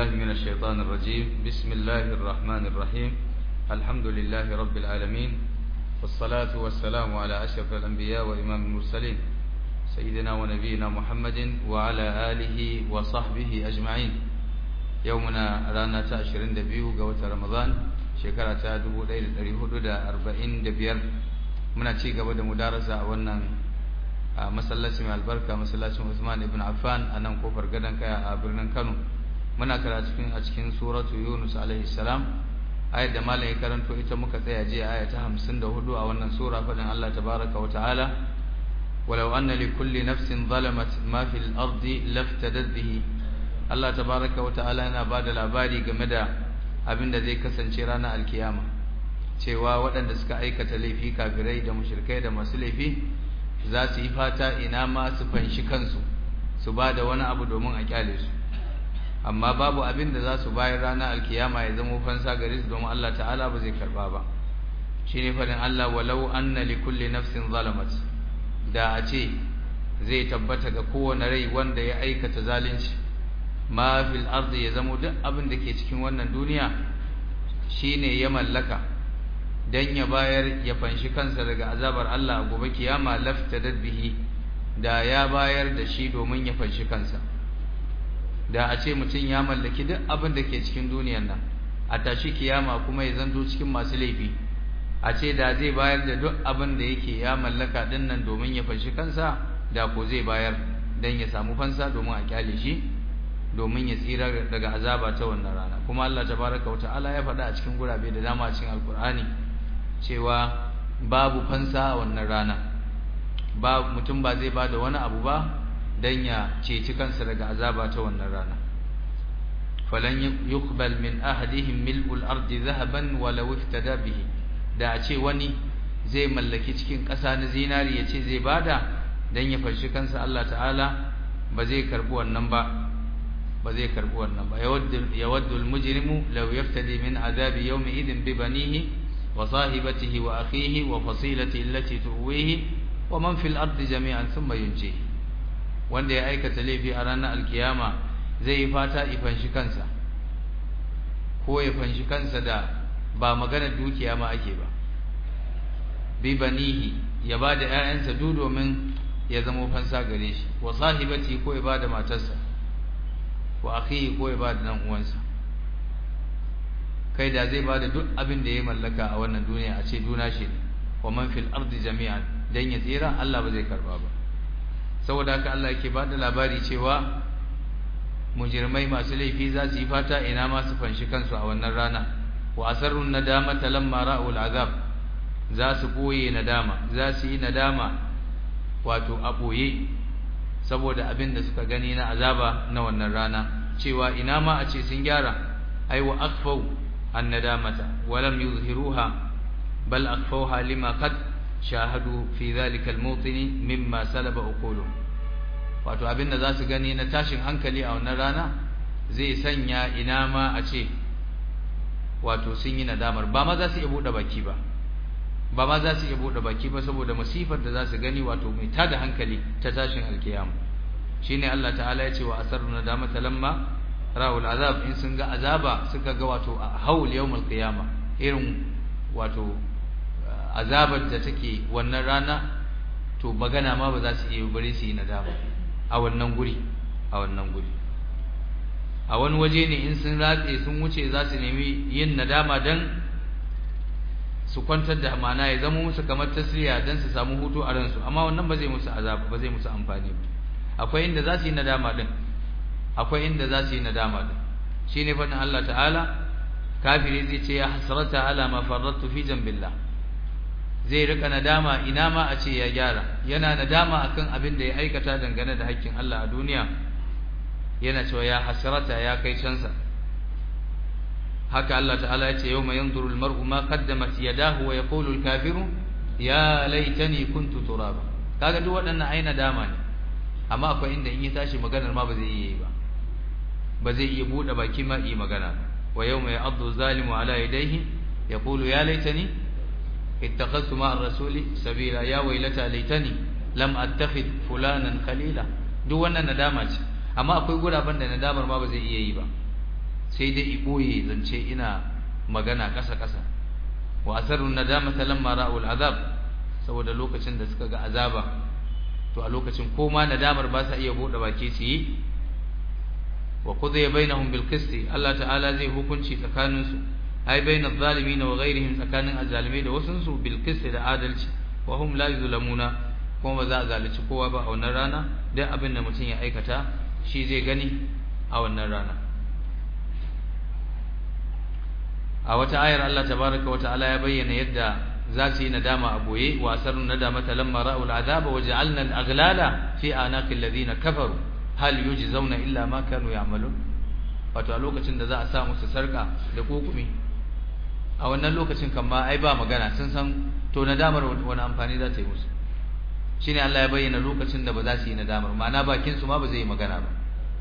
بالله من الشيطان الرجيم. بسم الله الرحمن الرحيم. الحمد لله رب العالمين، والصلاة والسلام على أشرف الأنبياء وإمام المرسلين سيدنا ونبينا محمد وعلى آله وصحبه أجمعين. يومنا رانا تأشرين دبيو قوة رمضان شكرا تادو ليلة الهدود 45 muna ci gaba da mudarasa a wannan masallacin mai albarka, masallacin Usman ibn Affan a nan kofar gadon kaya a birnin Kano. Muna karatu a cikin suratu Yunus alaihi salam, ayat da malam ya karanto ita muka tsaya jiya, aya ta 54 a wannan sura, fadin Allah tabaraka wa ta'ala walau anna li kulli nafsin zalamat ma fil ardi laftadat bihi. Allah tabaraka wa ta'ala yana bada labari game da abin da zai kasance ranar alkiyama, cewa waɗanda suka aikata laifi, kafirai da mushrikai da masu laifi, za su yi fata ina ma su fanshi kansu, su ba da wani abu domin a kyale su, amma babu abin da za su bayar ranar alkiyama ya zama fansa gare su, domin Allah ta'ala ba zai karba ba. Shine fadin Allah, walau anna li kulli nafsin zalamat, da a ce zai tabbata ga kowane rai wanda ya aikata zalunci, ma fil ardi, ya zama duk abin da ke cikin wannan duniya shine ya mallaka dan ya bayar ya fanshi kansa daga azabar Allah a gobe kiyama, laftadat bihi, da ya bayar da shi domin ya fanshi kansa. Da a ce mutum ya mallaki duk abin da ke cikin duniyar nan, a tashi kiyama kuma ya zanto cikin masu laifi, a ce da zai bayar da duk abin da yake ya mallaka din nan domin ya fanshi kansa, da ko zai bayar dan ya samu fansa domin a kyale shi, domin ya tsira daga azaba ta wannan rana. Kuma Allah tabaraka wa ta'ala ya faɗa a cikin gurabe da dama a cikin alkur'ani cewa babu fansa a wannan rana, mutum ba zai bada wani abu ba dan ya ceci kansa daga azaba ta wannan rana. falan yuqbal min ahadihim mil'ul ardi dhahaban walau iftada bihi, da a ce wani zai mallaki cikin ƙasa na zinari ya ce zai bada dan ya fashi kansa, Allah ta'ala ba zai karbi wannan ba, yawaddu al-mujrimu law yaftadi min azabi yawmi idhin bi banihi وصاحبته وأخيه وفصيلته التي تؤويه ومن في الأرض جميعا ثم ينجيه. wanda ya aikata laifi a ranar alkiyama zai yi fata ifanshi kansa, ko ya fanshi kansa da ba magana dukiya ma ake ba, bi banihi, ya bada ƴaƴansa duk domin ya zama fansa gare shi, wa sahibati, ko ya bada matarsa, wa akhihi, ko ya bada dan uwansa. Kai da zai bada duk abin da ya mallaka a wannan duniya, a ce duna shi ne, wa man fil ardi jami'an, dan ya tsira, Allah ba zai karba ba. Saboda haka Allah yake bada labari cewa mujrimai masu laifi za su yi fata ina ma su fanshi kansu a wannan rana. Wa asarrun nadamata lamma ra'ul azab, za su boye nadama, za su yi nadama wato a boye saboda abin da suka gani na azaba na wannan rana, cewa ina ma a ce sun gyara. Ai wa akfau الندامة ولم يظهروها بل أخفوها لما قد شاهدوا في ذلك الموطن مما سلب عقولهم. wato abinda za su gani na tashin hankali a wannan rana zai sanya ina ma a ce wato sun yi nadamar, ba ma za su iya buɗe baki ba, saboda masifar da za su gani, wato mai tada hankali ta tashin alkiyama. Shine Allah ta'ala ya ce wa asarru nadamata lamma ra'ul azab, in sun ga azaba, suka ga wato haul yawmul qiyama, irin wato azabar da take wannan rana, to magana ma ba za su iya bari su yi nadama a wannan guri. A wani waje ne in sun ratse sun wuce za su nemi yin nadama dan su kwantar da amana, ya zama musu kamar tasliya dan su samu hutu a ransu, amma wannan ba zai musu azaba, ba zai musu amfani ba. Akwai inda za su yi nadama din, shine fadin Allah ta'ala, kafiri zai ce ya hasrata ala ma farrattu fi jambillah, zai rika nadama ina ma a ce ya gyara, yana nadama akan abin da ya aikata dangane da haƙƙin Allah a duniya, yana cewa ya hasrata, ya kai cansa. Haka Allah ta'ala ya ce yawma yanzuru al-mar'u ma qaddamat yadahu wa yaqulu al-kafiru ya laitani kuntu turaba. Kaga duk waɗannan ai nadama ne, amma akwai inda in ya tashi maganar ma ba zai yi ba zai iya bude baki ma yi magana. Wa yawma ya'addu zalimu ala yadayhi yaqulu ya laitani ittakhadhtu ma'a ar-rasuli sabila ya waylata laitani lam attakhidh fulanan khalila. Duk wannan nadama ce, amma akwai guraben da nadamar ma ba zai iya yi ba, sai dai iboye zance ina magana ƙasa ƙasa wa asarun nadamata lamma ra'ul azab saboda lokacin da suka ga azaba to a lokacin ko ma nadamar ba sa iya bude baki su yi wa qudiya bainahum bil qisti Allah ta'ala zai hukunci tsakanin su ai bainaz zalimin wa ghairihim tsakanin azzalimai da wasun su bil qisti da adalci wa hum la yuzlamuna kuma ba za a zalunci kowa ba a wannan rana duk abin da mutum ya aikata shi zai gani a wannan rana a wata ayar Allah tabaraka wa ta'ala ya bayyana yadda za su yi nadama a boye wa asarun nadamata lamma ra'u al'azaba wa ja'alna al'aghlala fi anaqi alladhina kafaru hal yujzauna illa ma kanu ya'malun wato a lokacin da za a sa musu sarka da kokumi a wannan lokacin kan ma ai ba magana sun san to nadamar wani amfani za ta yi musu shine Allah ya bayyana lokacin da ba za su yi nadamar ma'ana bakin su ma ba zai yi magana ba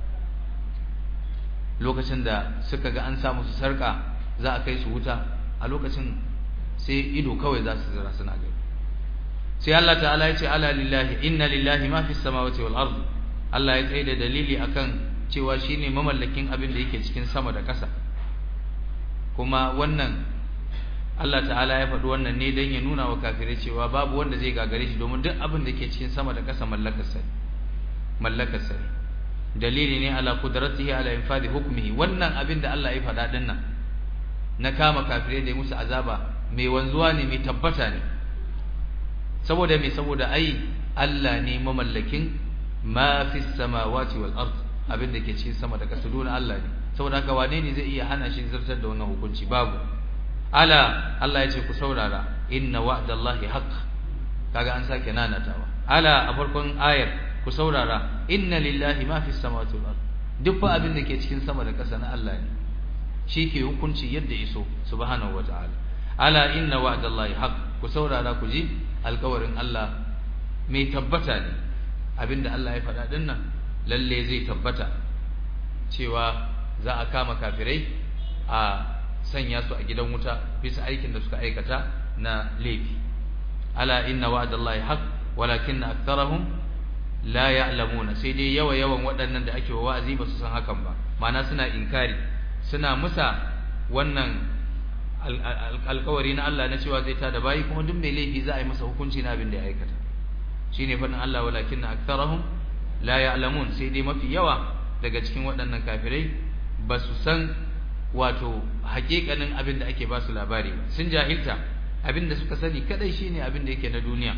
lokacin da suka ga an sa musu sarka za a kai su wuta a lokacin sai ido kawai za su zira suna gani sai Allah ta'ala ya ce ala lillahi inna lillahi ma fi samawati wal ard Allah ya tsaye da dalili akan cewa shine mamallakin abin da yake cikin sama da ƙasa kuma wannan Allah ta'ala ya faɗi wannan ne don ya nuna wa kafirai cewa babu wanda zai gagare shi domin duk abin da ke cikin sama da ƙasa mallakar sa dalili ne ala qudratihi ala infadi hukmihi wannan abin da Allah ya faɗa din nan na kama kafirai da musu azaba mai wanzuwa ne mai tabbata ne saboda ai Allah ne mamallakin ma fi samawati wal ard abin da ke cikin sama da ƙasa dole Allah ne saboda haka wane ne zai iya hana shi zartar da wannan hukunci babu ala Allah ya ce ku saurara inna wa'dallahi haqq kaga an sake nanatawa ala a farkon ayar ku saurara inna lillahi ma fi samawati wal ard duk fa abin da ke cikin sama da ƙasa na Allah ne shi ke hukunci yadda iso subhanahu wataala ala inna wa'dallahi haqq ku saurara ku ji alƙawarin Allah mai tabbata ne abinda Allah ya faɗa din nan lalle zai tabbata cewa za a kama kafirai a sanya su a gidan wuta bisa aikin da suka aikata na laifi ala inna wa'dallahi haqq walakinna aktharahum la ya'lamuna sai dai yawan waɗannan da ake wa wa'azi ba su san hakan ba ma'ana suna inkari suna musa wannan alƙawari na Allah na cewa zai tada bayi kuma duk mai laifi za a yi masa hukunci na abin da ya aikata shine fadin Allah walakinna aktharahum la ya'lamun sai dai mafi yawa daga cikin waɗannan kafirai ba su san wato haƙiƙanin abin da ake ba su labari ba sun jahilta abin da suka sani kadai shine abin da yake na duniya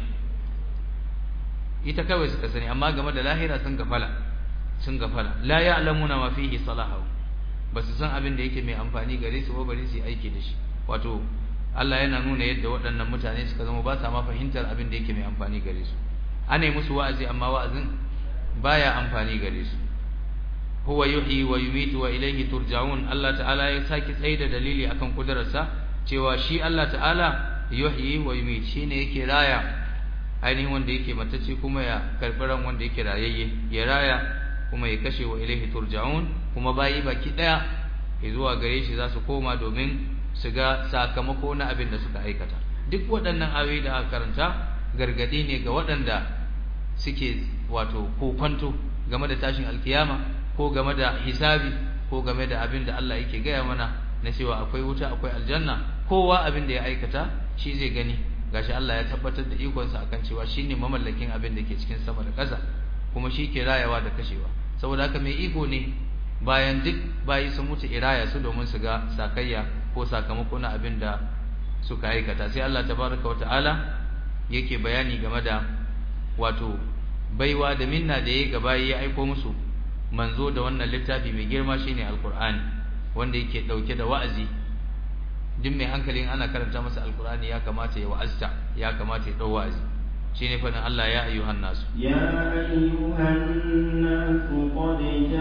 ita kawai suka sani amma game da lahira sun gafala la ya'lamuna ma fihi salahu ba su san abin da yake mai amfani gare su ba bari su yi aiki da shi wato Allah yana nuna yadda waɗannan mutane suka zama ba sa ma fahimtar abin da yake mai amfani gare su ana yi musu wa'azi amma wa'azin baya amfani gare su huwa yuhyi wa yumitu wa ilayhi turja'un Allah ta'ala ya saki tsaye da dalili akan kudararsa cewa shi Allah ta'ala yuhyi wa yumitu shine yake raya ainihin wanda yake matacce kuma ya karbi ran wanda yake rayayye ya raya kuma ya kashe wa ilayhi turja'un kuma bayi baki daya zuwa gare shi za su koma domin su ga sakamako na abin da suka aikata duk waɗannan ayoyi da aka karanta gargadi ne ga waɗanda suke wato kokonto game da tashin alkiyama ko game da hisabi ko game da abin da Allah yake gaya mana na cewa akwai wuta akwai aljanna kowa abin da ya aikata shi zai gani gashi Allah ya tabbatar da ikonsa akan cewa shine mamallakin abin da ke cikin sama da ƙasa kuma shi ke rayawa da kashewa saboda haka mai iko ne bayan duk bayi sun mutu iraya su domin su ga sakayya ko sakamako na abin da suka aikata sai Allah tabaraka wa ta'ala yake bayani game da wato baiwa da minna da yayi gaba ya aiko musu manzo da wannan littafi mai girma shine alqur'ani wanda yake dauke da wa'azi duk mai hankalin ana karanta masa alqur'ani ya kamata ya wa'azta ya kamata ya dau wa'azi shine fadin Allah ya ayyuhan nasu ya ayyuhan nasu qad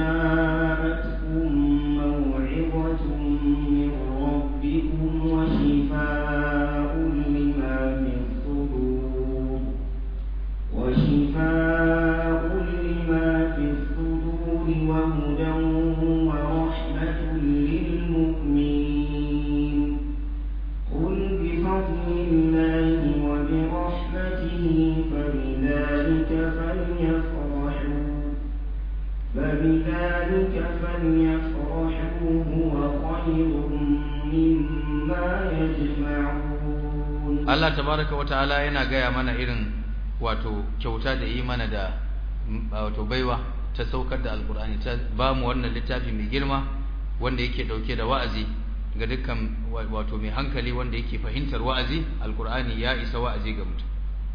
ja'atkum maw'izatun min rabbikum wa shifaa'un lima fi sudur wa shifaa'un lima fi sudur wa hudan wa rahmatun lil mu'minin qul bi fadlillahi wa bi rahmatihi فبذلك فليفرحوا خير مما يجمعون. الله تبارك وتعالى yana gaya mana irin wato kyauta da yi mana da wato baiwa ta saukar da alkur'ani, ta ba mu wannan littafi mai girma wanda yake dauke da wa'azi ga dukkan wato mai hankali wanda yake fahimtar wa'azi. Alkur'ani ya isa wa'azi ga mutum,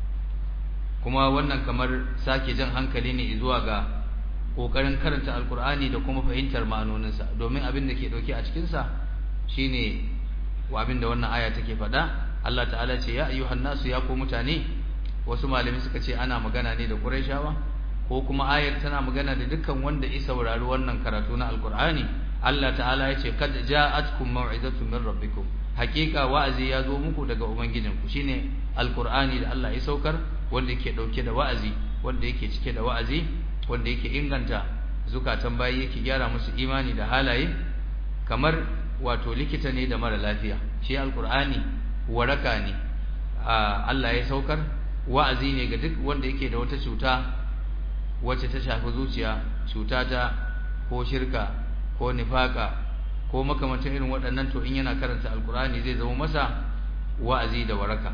kuma wannan kamar sake jan hankali ne zuwa ga kokarin karanta alkur'ani da kuma fahimtar ma'anoninsa, domin abin da ke dauke a cikin sa shine abin da wannan aya take faɗa. Allah ta'ala ce ya ayyuhan nasu, ya ku mutane. Wasu malami suka ce ana magana ne da Qurayshawa, ko kuma ayar tana magana da dukkan wanda ya saurari wannan karatu na alkur'ani. Allah ta'ala ya ce kad ja'atkum maw'izatun min rabbikum, hakika wa'azi ya zo muku daga ubangijinku. Shine alkur'ani da Allah ya saukar, wanda yake dauke da wa'azi, wanda yake cike da wa'azi, wanda yake inganta zukatan bayi, yake gyara musu imani da halaye, kamar wato likita ne da mara lafiya. Shi alkur'ani waraka ne, Allah ya saukar, wa'azi ne ga duk wanda yake da wata cuta wacce ta shafi zuciya, cuta ta ko shirka ko nifaka ko makamantan irin waɗannan, to in yana karanta alkur'ani zai zama masa wa'azi da waraka.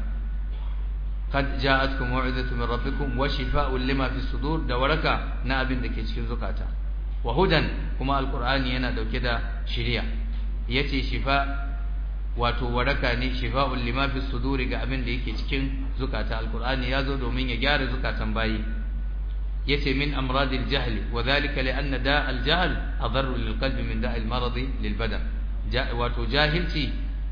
kad ja'atkum maw'izatun min rabbikum wa shifaa'un lima fi sudur, da waraka na abin da ke cikin zukata. Wa hudan, kuma alkur'ani yana dauke da shiriya. Yace shifa wato waraka ne, shifa'un lima fi suduri, ga abin da yake cikin zukata. Alkur'ani ya zo domin ya gyara zukatan bayi. yace min amradil jahl wa dhalika li anna da'al jahl adarru lil qalbi min da'il maradi lil badan. Wato jahilci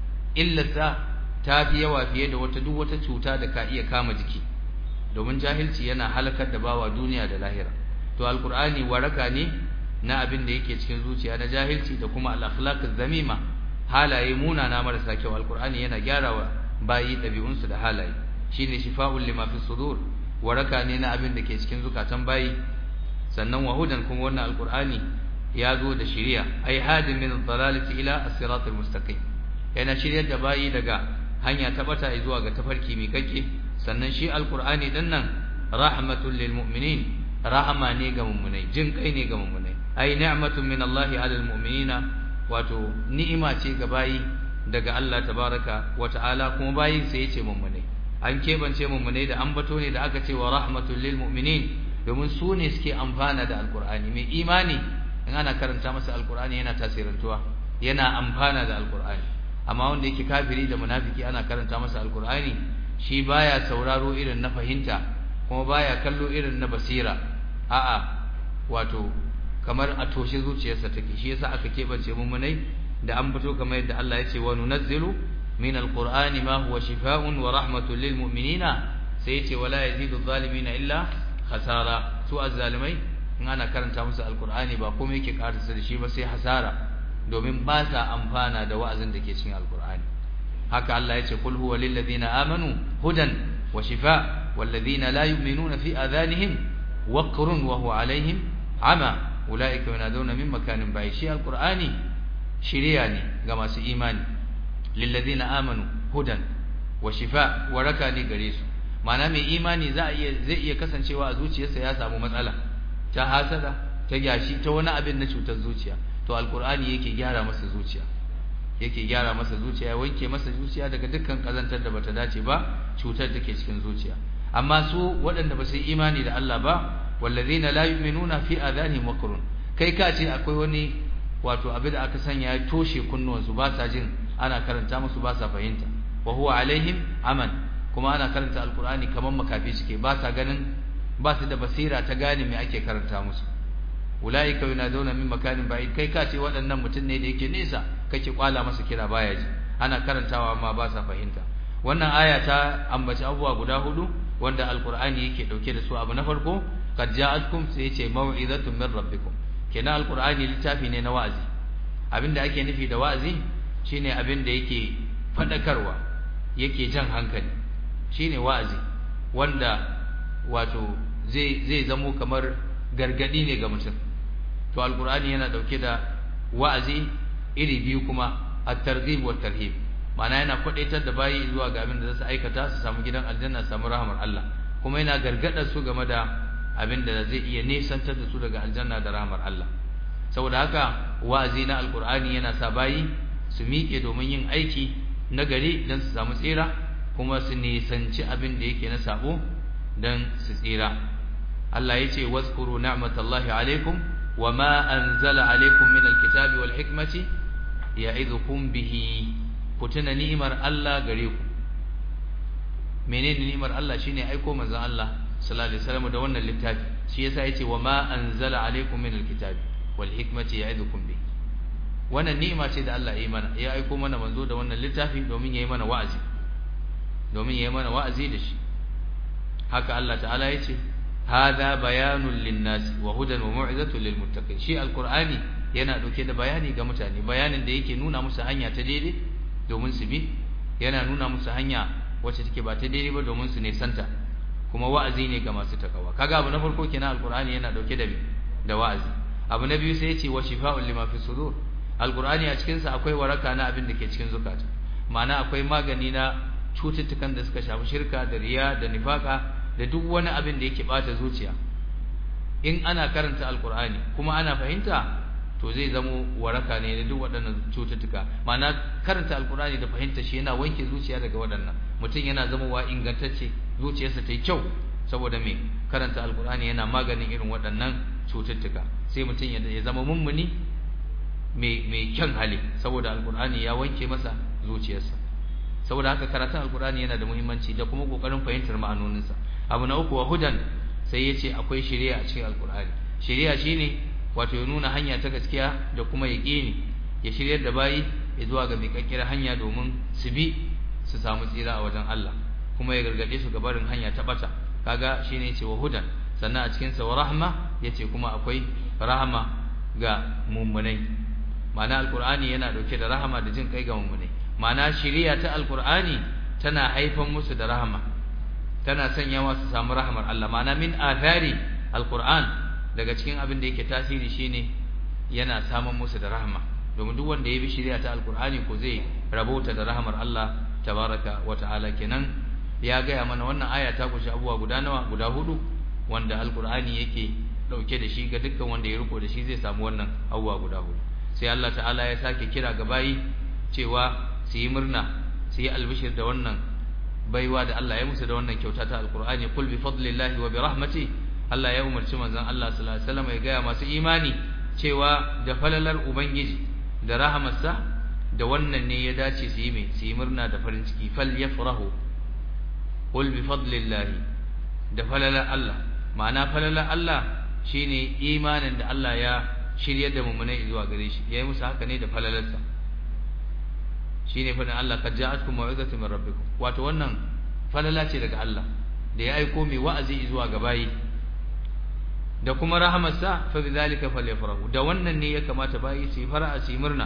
illata tafi yawa fiye da duk wata cuta da ka iya kama jiki, domin jahilci yana halakar da bawa duniya da lahira. To alqur'ani waraka ne na abin da yake cikin zuciya na jahilci da kuma al-akhlaq az-zamima, halaye munana marasa kyau. Alqur'ani yana gyarawa bayi dabi'unsu da halaye. Shine shifa'ul lima fi sudur, waraka ne na abin da ke cikin zukatan bayi. Sannan wahudan, kuma wannan alqur'ani ya zo da shiriya, ai hadin min ad-dalalati ila as-siratal mustaqim, yana shiryar da bayi daga hanya ta bata zuwa ga tafarki mai kake. Sannan shi alqur'ani din nan rahmatul lil mu'minin, rahama ne ga mu'minai, jin kai ne ga mu'minai. Ai ni'matun min Allah 'ala al-mu'minina, wato ni'ima ce ga bayi daga Allah tabaraka wa ta'ala, kuma bayin sai yace mu'minai. An kebance mu'minai da ambato ne da aka ce wa rahmatul lil mu'minin, domin su ne suke amfana da alqur'ani. Mai imani in ana karanta masa alqur'ani yana tasirantuwa, yana amfana da alqur'ani. Amma wanda yake kafiri da munafiki ana karanta masa alqur'ani, shi baya sauraro irin na fahimta, kuma baya kallo irin na basira. A'a, wato kamar a toshe zuciyarsa take. Shi yasa aka kebance mu'minai da ambato, kamar yadda Allah ya ce wa nunazzilu min alqur'ani ma huwa shifaa'un wa rahmatun lil mu'minina, sai ya ce wala yazidu adh-dhalimina illa khasara. Su azzalimai in ana karanta musu alqur'ani ba komai yake karasa da shi ba sai hasara, domin ba sa amfana da wa'azin da ke cikin alqur'ani. Haka Allah ya ce kul huwa lil ladina amanu hudan wa shifaa' wal ladina la yu'minuna fi adhanihim waqrun wa huwa alaihim ama ulaika yunaduna min makanin ba'id. Shi alqur'ani shiriya ne ga masu imani, lil ladina amanu hudan wa shifaa', waraka ne gare su. Ma'ana mai imani zai iya kasancewa a zuciyarsa ya samu matsala ta hasada, ta gashi, ta wani abin na cutar zuciya, to alqur'ani yake gyara masa zuciya, yake gyara masa zuciya, wanke masa zuciya daga dukkan kazantar da bata dace ba, cutar da ke cikin zuciya. Amma su waɗanda ba su yi imani da Allah ba, wallazina la yu'minuna fi adhanihim waqrun, kai ka ce akwai wani wato abin da aka sanya ya toshe kunnuwansu, ba sa jin ana karanta musu, ba sa fahimta. Wa huwa alaihim aman, kuma ana karanta alqur'ani kaman makafi suke, ba sa ganin, ba su da basira ta gane me ake karanta musu. Ulaika yunaduna min makanin ba'id, kai ka ce waɗannan mutum ne da yake nesa, kake kwala masa kira baya ji, ana karantawa amma ba sa fahimta. Wannan aya ta ambaci abubuwa guda hudu wanda alqur'ani yake dauke da su. Abu na farko, qad ja'atkum, sai yace mau'izatun min rabbikum. Kenan alqur'ani littafi ne na wa'azi. Abinda ake nufi da wa'azi shine abinda yake fadakarwa, yake jan hankali, shine wa'azi, wanda wato zai zamo kamar gargadi ne ga mutum. To alqur'ani yana dauke da wa'azi iri biyu kuma, at-targhib wa at-tarhib. Ma'ana yana kwadaitar da bayi zuwa ga abin da za su aikata, su samu gidan aljanna, su samu rahmar Allah, kuma yana gargadar su game da abin da zai iya nesantar da su daga aljanna da rahmar Allah. Saboda haka wa'azi na alqur'ani yana sa bayi su miƙe domin yin aiki na gari dan su samu tsira kuma su nisanci abin da yake na sabo dan su tsira Allah yace wazkuru ni'matallahi alaikum wama anzala alaikum minal kitabi wal hikmati ya'idukum bihi ku tuna ni'imar Allah gare ku menene ni'imar Allah shine aiko manzon Allah sallallahu alaihi wasallam da wannan littafi shi yasa yace wama anzala alaikum minal kitabi wal hikmati ya'idukum bihi wannan ni'ima ce da Allah ya yi mana ya aiko mana manzo da wannan littafi domin yayi mana wa'azi da shi haka Allah ta'ala yace hada bayanun linnas wa hudan wa mau'izatun lil muttaqin shi alqur'ani yana dauke da bayani ga mutane bayanin da yake nuna musu hanya ta daidai domin su bi yana nuna musu hanya wacce take ba ta daidai ba domin su ne santa kuma wa'azi ne ga masu takawa kaga abu na farko kenan alqur'ani yana dauke da wa'azi abu na biyu sai yace wa shifaa'un lima fi sudur alqur'ani a cikin sa akwai waraka na abin da ke cikin zukata ma'ana akwai magani na cututtukan da suka shafi shirka da riya da nifaka da duk wani abin da yake bata zuciya in ana karanta alqur'ani kuma ana fahimta to zai zamo waraka ne da duk waɗannan cututtuka ma'ana karanta alqur'ani da fahimta shi yana wanke zuciya daga waɗannan mutum yana zamowa ingantacce zuciyarsa ta yi kyau saboda me karanta alqur'ani yana maganin irin waɗannan cututtuka sai mutum ya zama mummuni mai kyan hali saboda alqur'ani ya wanke masa zuciyarsa saboda haka karatun alqur'ani yana da muhimmanci da kuma kokarin fahimtar ma'anoninsa abu na uku wa hudan sai yace akwai shari'a a cikin alqur'ani shari'a shine wato ya nuna hanya ta gaskiya da kuma yaqini ya shiryar da bayi ya zuwa ga miƙaƙƙiyar hanya domin su bi su samu tsira a wajen Allah kuma ya gargade su ga barin hanya ta bata kaga shine yace wa hudan sannan a cikin sa wa rahma yace kuma akwai rahama ga mummunai ma'ana alqur'ani yana dauke da rahama da jin kai ga mummunai ma'ana shari'a ta alqur'ani tana haifan musu da rahama tana sanyawa su samu rahamar Allah ma'ana min athari alqur'an daga cikin abin da yake tasiri shine yana samun musu da rahama domin duk wanda ya bi shari'a ta alqur'ani ko zai rabauta da rahamar Allah tabaraka wa ta'ala kenan ya gaya mana wannan aya ta kunshi abubuwa guda hudu wanda alqur'ani yake dauke da shi ga dukkan wanda ya riko da shi zai samu wannan abubuwa guda hudu sai Allah ta'ala ya sake kira ga bayi cewa su yi murna su yi albishir da wannan baiwa da Allah ya musu da wannan kyauta ta alqur'ani qul bi fadlillahi wa bi rahmati Allah ya umarci manzon Allah sallallahu alaihi wasallam ya ga masu imani cewa da falalar ubangiji da rahamarsa da wannan ne ya dace su yi murna da farin ciki fal yafrahu qul bi fadlillahi da falalar Allah ma'ana falalar Allah shine imanin da Allah ya shiryar da mu'minai zuwa gare shi yayi musu haka ne da falalarsa shine fadin Allah kad ja'atkum mau'izatun min rabbikum wato wannan falala ce daga Allah da ya aiko mai wa'azi zuwa ga bayi da kuma rahamarsa fa bidhalika falyafrahu da wannan ne ya kamata bayi su fara'a su murna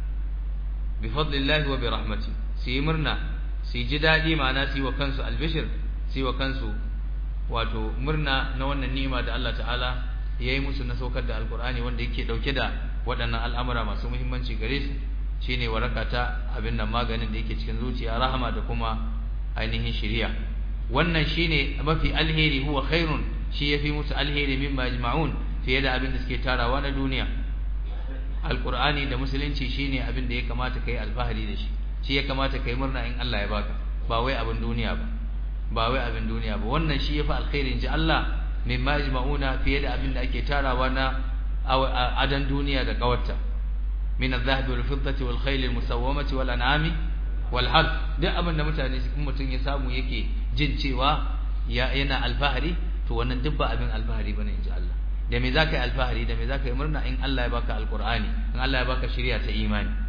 bi fadlillahi wa bi rahmati su murna su ji dadi ma'ana su wa kansu albishir su wa kansu wato murna na wannan ni'ima da Allah ta'ala yayi musu na saukar da alqur'ani wanda yake dauke da waɗannan al'amura masu muhimmanci gare su shine waraka ta abin nan maganin da yake cikin zuciya rahama da kuma ainihin shari'a wannan shine mafi alheri huwa khairun shi yafi musu alheri mimma yajma'un fiye da abin da suke tarawa na duniya alqur'ani da musulunci shine abin da ya kamata kai alfahari da shi ya kamata kai murna in Allah ya baka ba wai abin duniya ba wannan shi yafi alkhairin ji Allah mimma yajma'una fiye da abin da ake tarawa na adan duniya da kawarta min adh-dhahabi wal-fiddati wal-khayli al-musawwamati wal-an'ami wal-harth duk abin da mutane mutum ya samu yake jin cewa yana alfahari to wannan duk ba abin alfahari bane inji Allah da me zaka yi alfahari da me zaka yi murna in Allah ya baka alqur'ani in Allah ya baka shari'a ta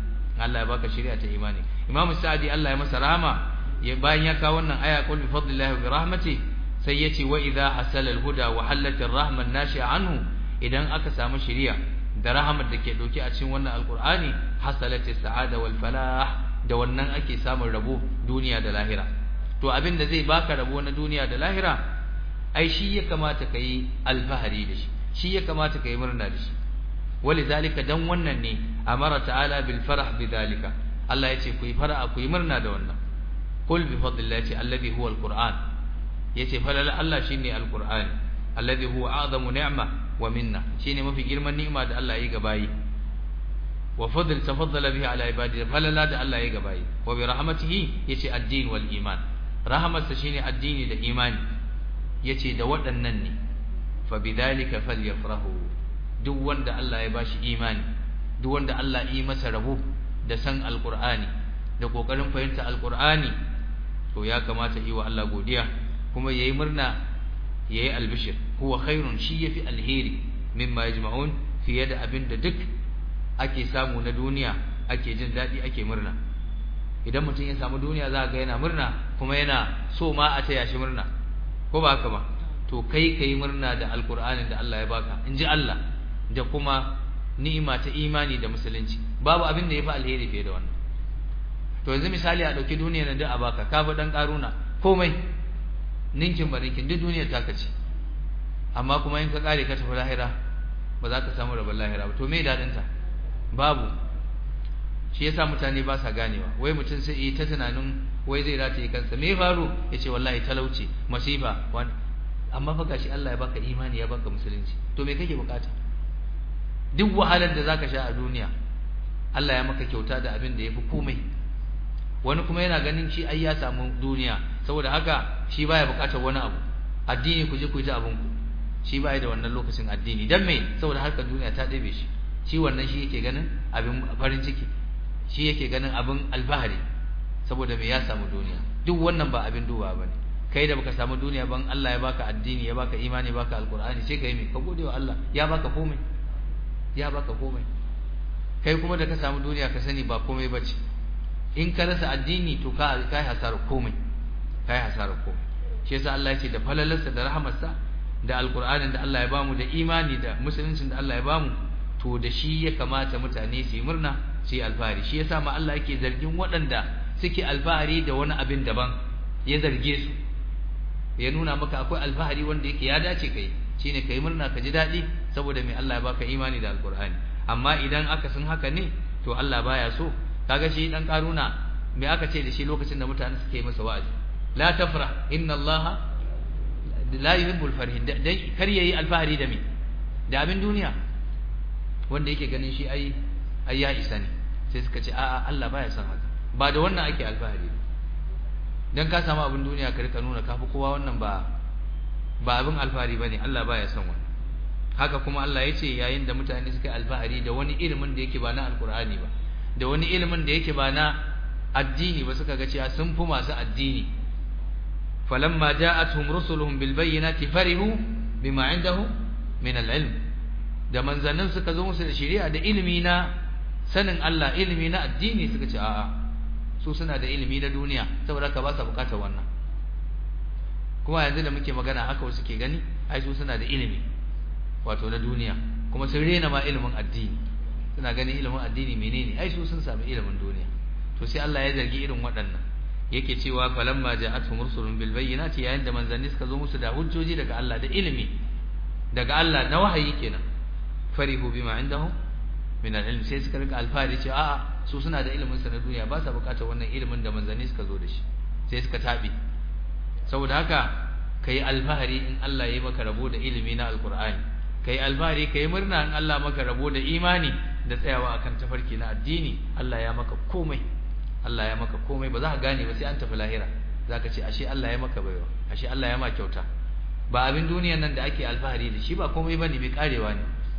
imani Imam Sa'di Allah ya masa rahama bayan ya kawo wannan aya qul bi fadlillahi wa bi rahmati sai yace wa idha hasala al-huda wa halat ar-rahma an-nashi'a anhu idan aka samu shari'a da rahamar da ke dauke a cikin wannan alqur'ani hasalati sa'ada wal falah da wannan ake samun rabo duniya da lahira to abin da zai baka rabo na duniya da lahira ai shi ya kamata kai alfahari da shi ya kamata kai murna da shi walizalika dan wannan ne amara ta'ala bil farah bidalika Allah yace ku yi fara'a ku yi murna da wannan qul bi fadlillahi alladhi huwa alquran yace falala Allah shine alqur'ani alladhi huwa a'zamu ni'ma wa minna shine mafi girman ni'ima da Allah ya yi ga bayi wa fadl tafaddala bihi ala ibadihi falala da Allah ya gabayi wa bi rahmatihi yace addini wal iman rahmatsa shine addini da imani yace da waɗannan ne fa bidhalika falyafrahu duk wanda Allah ya bashi imani duk wanda Allah yi masa rabo da san alqur'ani da kokarin fahimta alqur'ani to ya kamata yi wa Allah godiya kuma yayi murna yayi albishir huwa khairun shi yafi alheri mimma yajma'un fiye da abinda duk ake samu na duniya ake jin dadi ake murna idan mutum ya samu duniya za ga yana murna kuma yana so ma a taya shi murna ko ba haka ba to kai murna da alqur'anin da Allah ya baka inji Allah da kuma ni'ima ta imani da musulunci babu abin da yafi alheri fiye da wannan to yanzu misali a dauki duniya nan da a baka ka fi dan karuna komai ninkin ba ninkin duk duniyar ta kace amma kuma in ka kare ka tafi lahira ba za ka samu rabon lahira ba to me dadin ta babu shi yasa mutane ba sa ganewa wai mutum sai yi ta tunanin wai zai rataye kansa me faru yace wallahi talauci masifa wani amma fa gashi Allah ya baka imani ya baka musulunci to me kake bukata duk wahalar da zaka sha a duniya Allah ya maka kyauta da abin da yafi komai wani kuma yana ganin shi ai ya samu duniya saboda haka shi baya bukatar wani abu addini ku je ku yi ta abun ku shi baya da wannan lokacin addini dan me saboda harkar duniya ta dabe shi wannan shi yake ganin abin farin ciki shi yake ganin abin alfahari saboda me ya samu duniya duk wannan ba abin duba bane kai da baka samu duniya ban Allah ya baka addini ya baka imani ya baka alqur'ani sai kai me ka gode wa Allah ya baka komai kai kuma da ka samu duniya ka sani ba komai bace in ka rasa addini to kai hasarar komai shi yasa Allah ya ce da falalarsa da rahamarsa da alqur'anin da Allah ya bamu da imani da musuluncin da Allah ya bamu to da shi ya kamata mutane su yi murna su yi alfahari shi yasa ma Allah yake zargin waɗanda suke alfahari da wani abin daban ya zarge su ya nuna maka akwai alfahari wanda yake ya dace kai shine kai murna ka ji dadi saboda mai Allah ya baka imani da alqur'ani amma idan aka san haka ne to Allah baya so kaga shi dan karuna me aka ce da shi lokacin da mutane suke masa wa'azi la tafrah inna Allah la yuhibbul farihin dai kar yayi alfahari da me da abin duniya wanda yake ganin shi ai ya isa ne sai suka ce a'a Allah baya son haka ba da wannan ake alfahari dan ka samu abin duniya ka rika nuna kafi kowa wannan ba abin alfahari bane Allah baya son wannan haka kuma Allah ya ce yayin da mutane suka alfahari da wani ilimin da yake ba na alkur'ani ba da wani ilimin da yake ba na addini ba suka ga cewa sun fi masu addini falamma ja'atuhum rusuluhum bil bayyinati farihu bima indahum min al ilm da manzannin suka zo musu da shari'a da ilimi na sanin Allah ilimi na addini suka ce a'a su suna da ilimi na duniya saboda ka ba su bukatar wannan kuma yanzu da muke magana haka wasu ke gani ai su suna da ilimi wato na duniya kuma sun rena ma ilimin addini suna ganin ilimin addini menene ai su sun samu ilimin duniya to sai Allah ya zargi irin waɗannan yake cewa falamma ja'atuhum rusulun bil bayyinati yayin da manzanni suka zo musu da hujjoji daga Allah da ilimi daga Allah na wahayi kenan farihu bima indahum min al-ilm sai suka rika alfahari ce a'a su suna da ilimin sa na duniya ba sa bukatar wannan ilimin da manzanni suka zo da shi sai suka tabi saboda haka kai alfahari in Allah ya maka rabo da ilimi na alqur'ani kai alfahari kai murna in Allah maka rabo da imani da tsayawa akan tafarki na addini Allah ya maka komai ba za ka gane ba sai an tafi lahira zaka ce ashe Allah ya maka baiwa ashe Allah ya maka kyauta ba abin duniyan nan da ake alfahari da shi ba komai bane mai karewa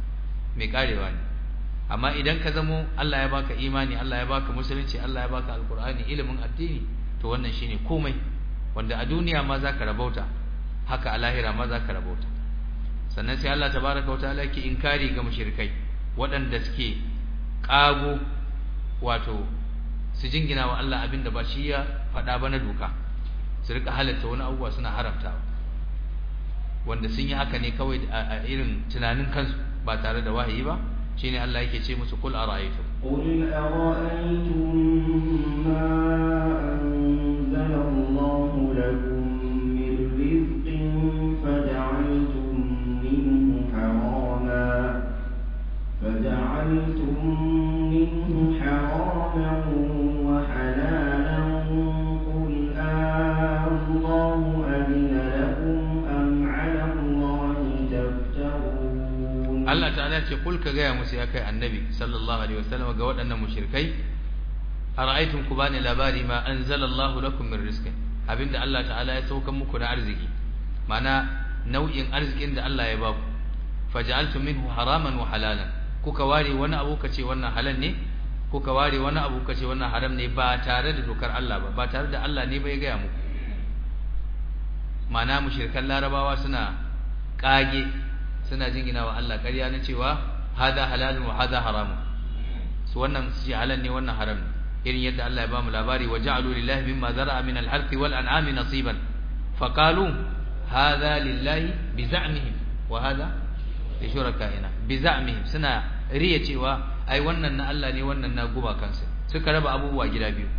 ne amma idan ka zamo Allah ya baka imani Allah ya baka musulunci Allah ya baka alqur'ani ilimin addini to wannan shine komai wanda a duniya ma zaka rabauta haka a lahira ma zaka rabauta sannan sai Allah tabaaraka wa ta'ala yake inkari ga mushrikai waɗanda suke kago wato su jingina wa Allah abinda ba shi ya faɗa ba na doka su rika halatta wani abubuwa suna haramtawa wanda sun yi haka ne kawai a irin tunanin kansu ba tare da wahayi ba shine Allah yake ce musu qul ara'aytum ma anzala Allahu lakum min rizqin faja'altum minhu haraman wa halalan qul Allahu adina lakum am 'ala Allahi taftarun Allah ta'ala ya ce kul ka gaya musu ya kai annabi sallallahu alaihi wasallam ga waɗannan mushrikai ara'aytum kubani labari ma anzalallahu lakum min rizqin abinda Allah ta'ala ya saukan muku na arziki mana nau'in arzikin da Allah ya ba ku faj'altum minhu haraman wa halalan kuka ware wani abu kace wannan halal ne kuka ware wani abu kace wannan haram ne ba tare da dokar Allah ba tare da Allah ne ba ya gaya muku mana mushrikan larabawa suna kage suna jingina wa Allah ƙarya na cewa hada halalun wa hada haramun su wannan su ce halal ne wannan haram ne irin yadda Allah ya ba mu labari wa ja'alu lillahi mimma zara'a min al-harthi wal an'ami nasiban faqalu hadha lillahi bi za'mihim wa hadha li shurakaina bi za'mihim suna riya cewa ai wannan na Allah ne wannan na guba kansa suka raba abubuwa gida biyu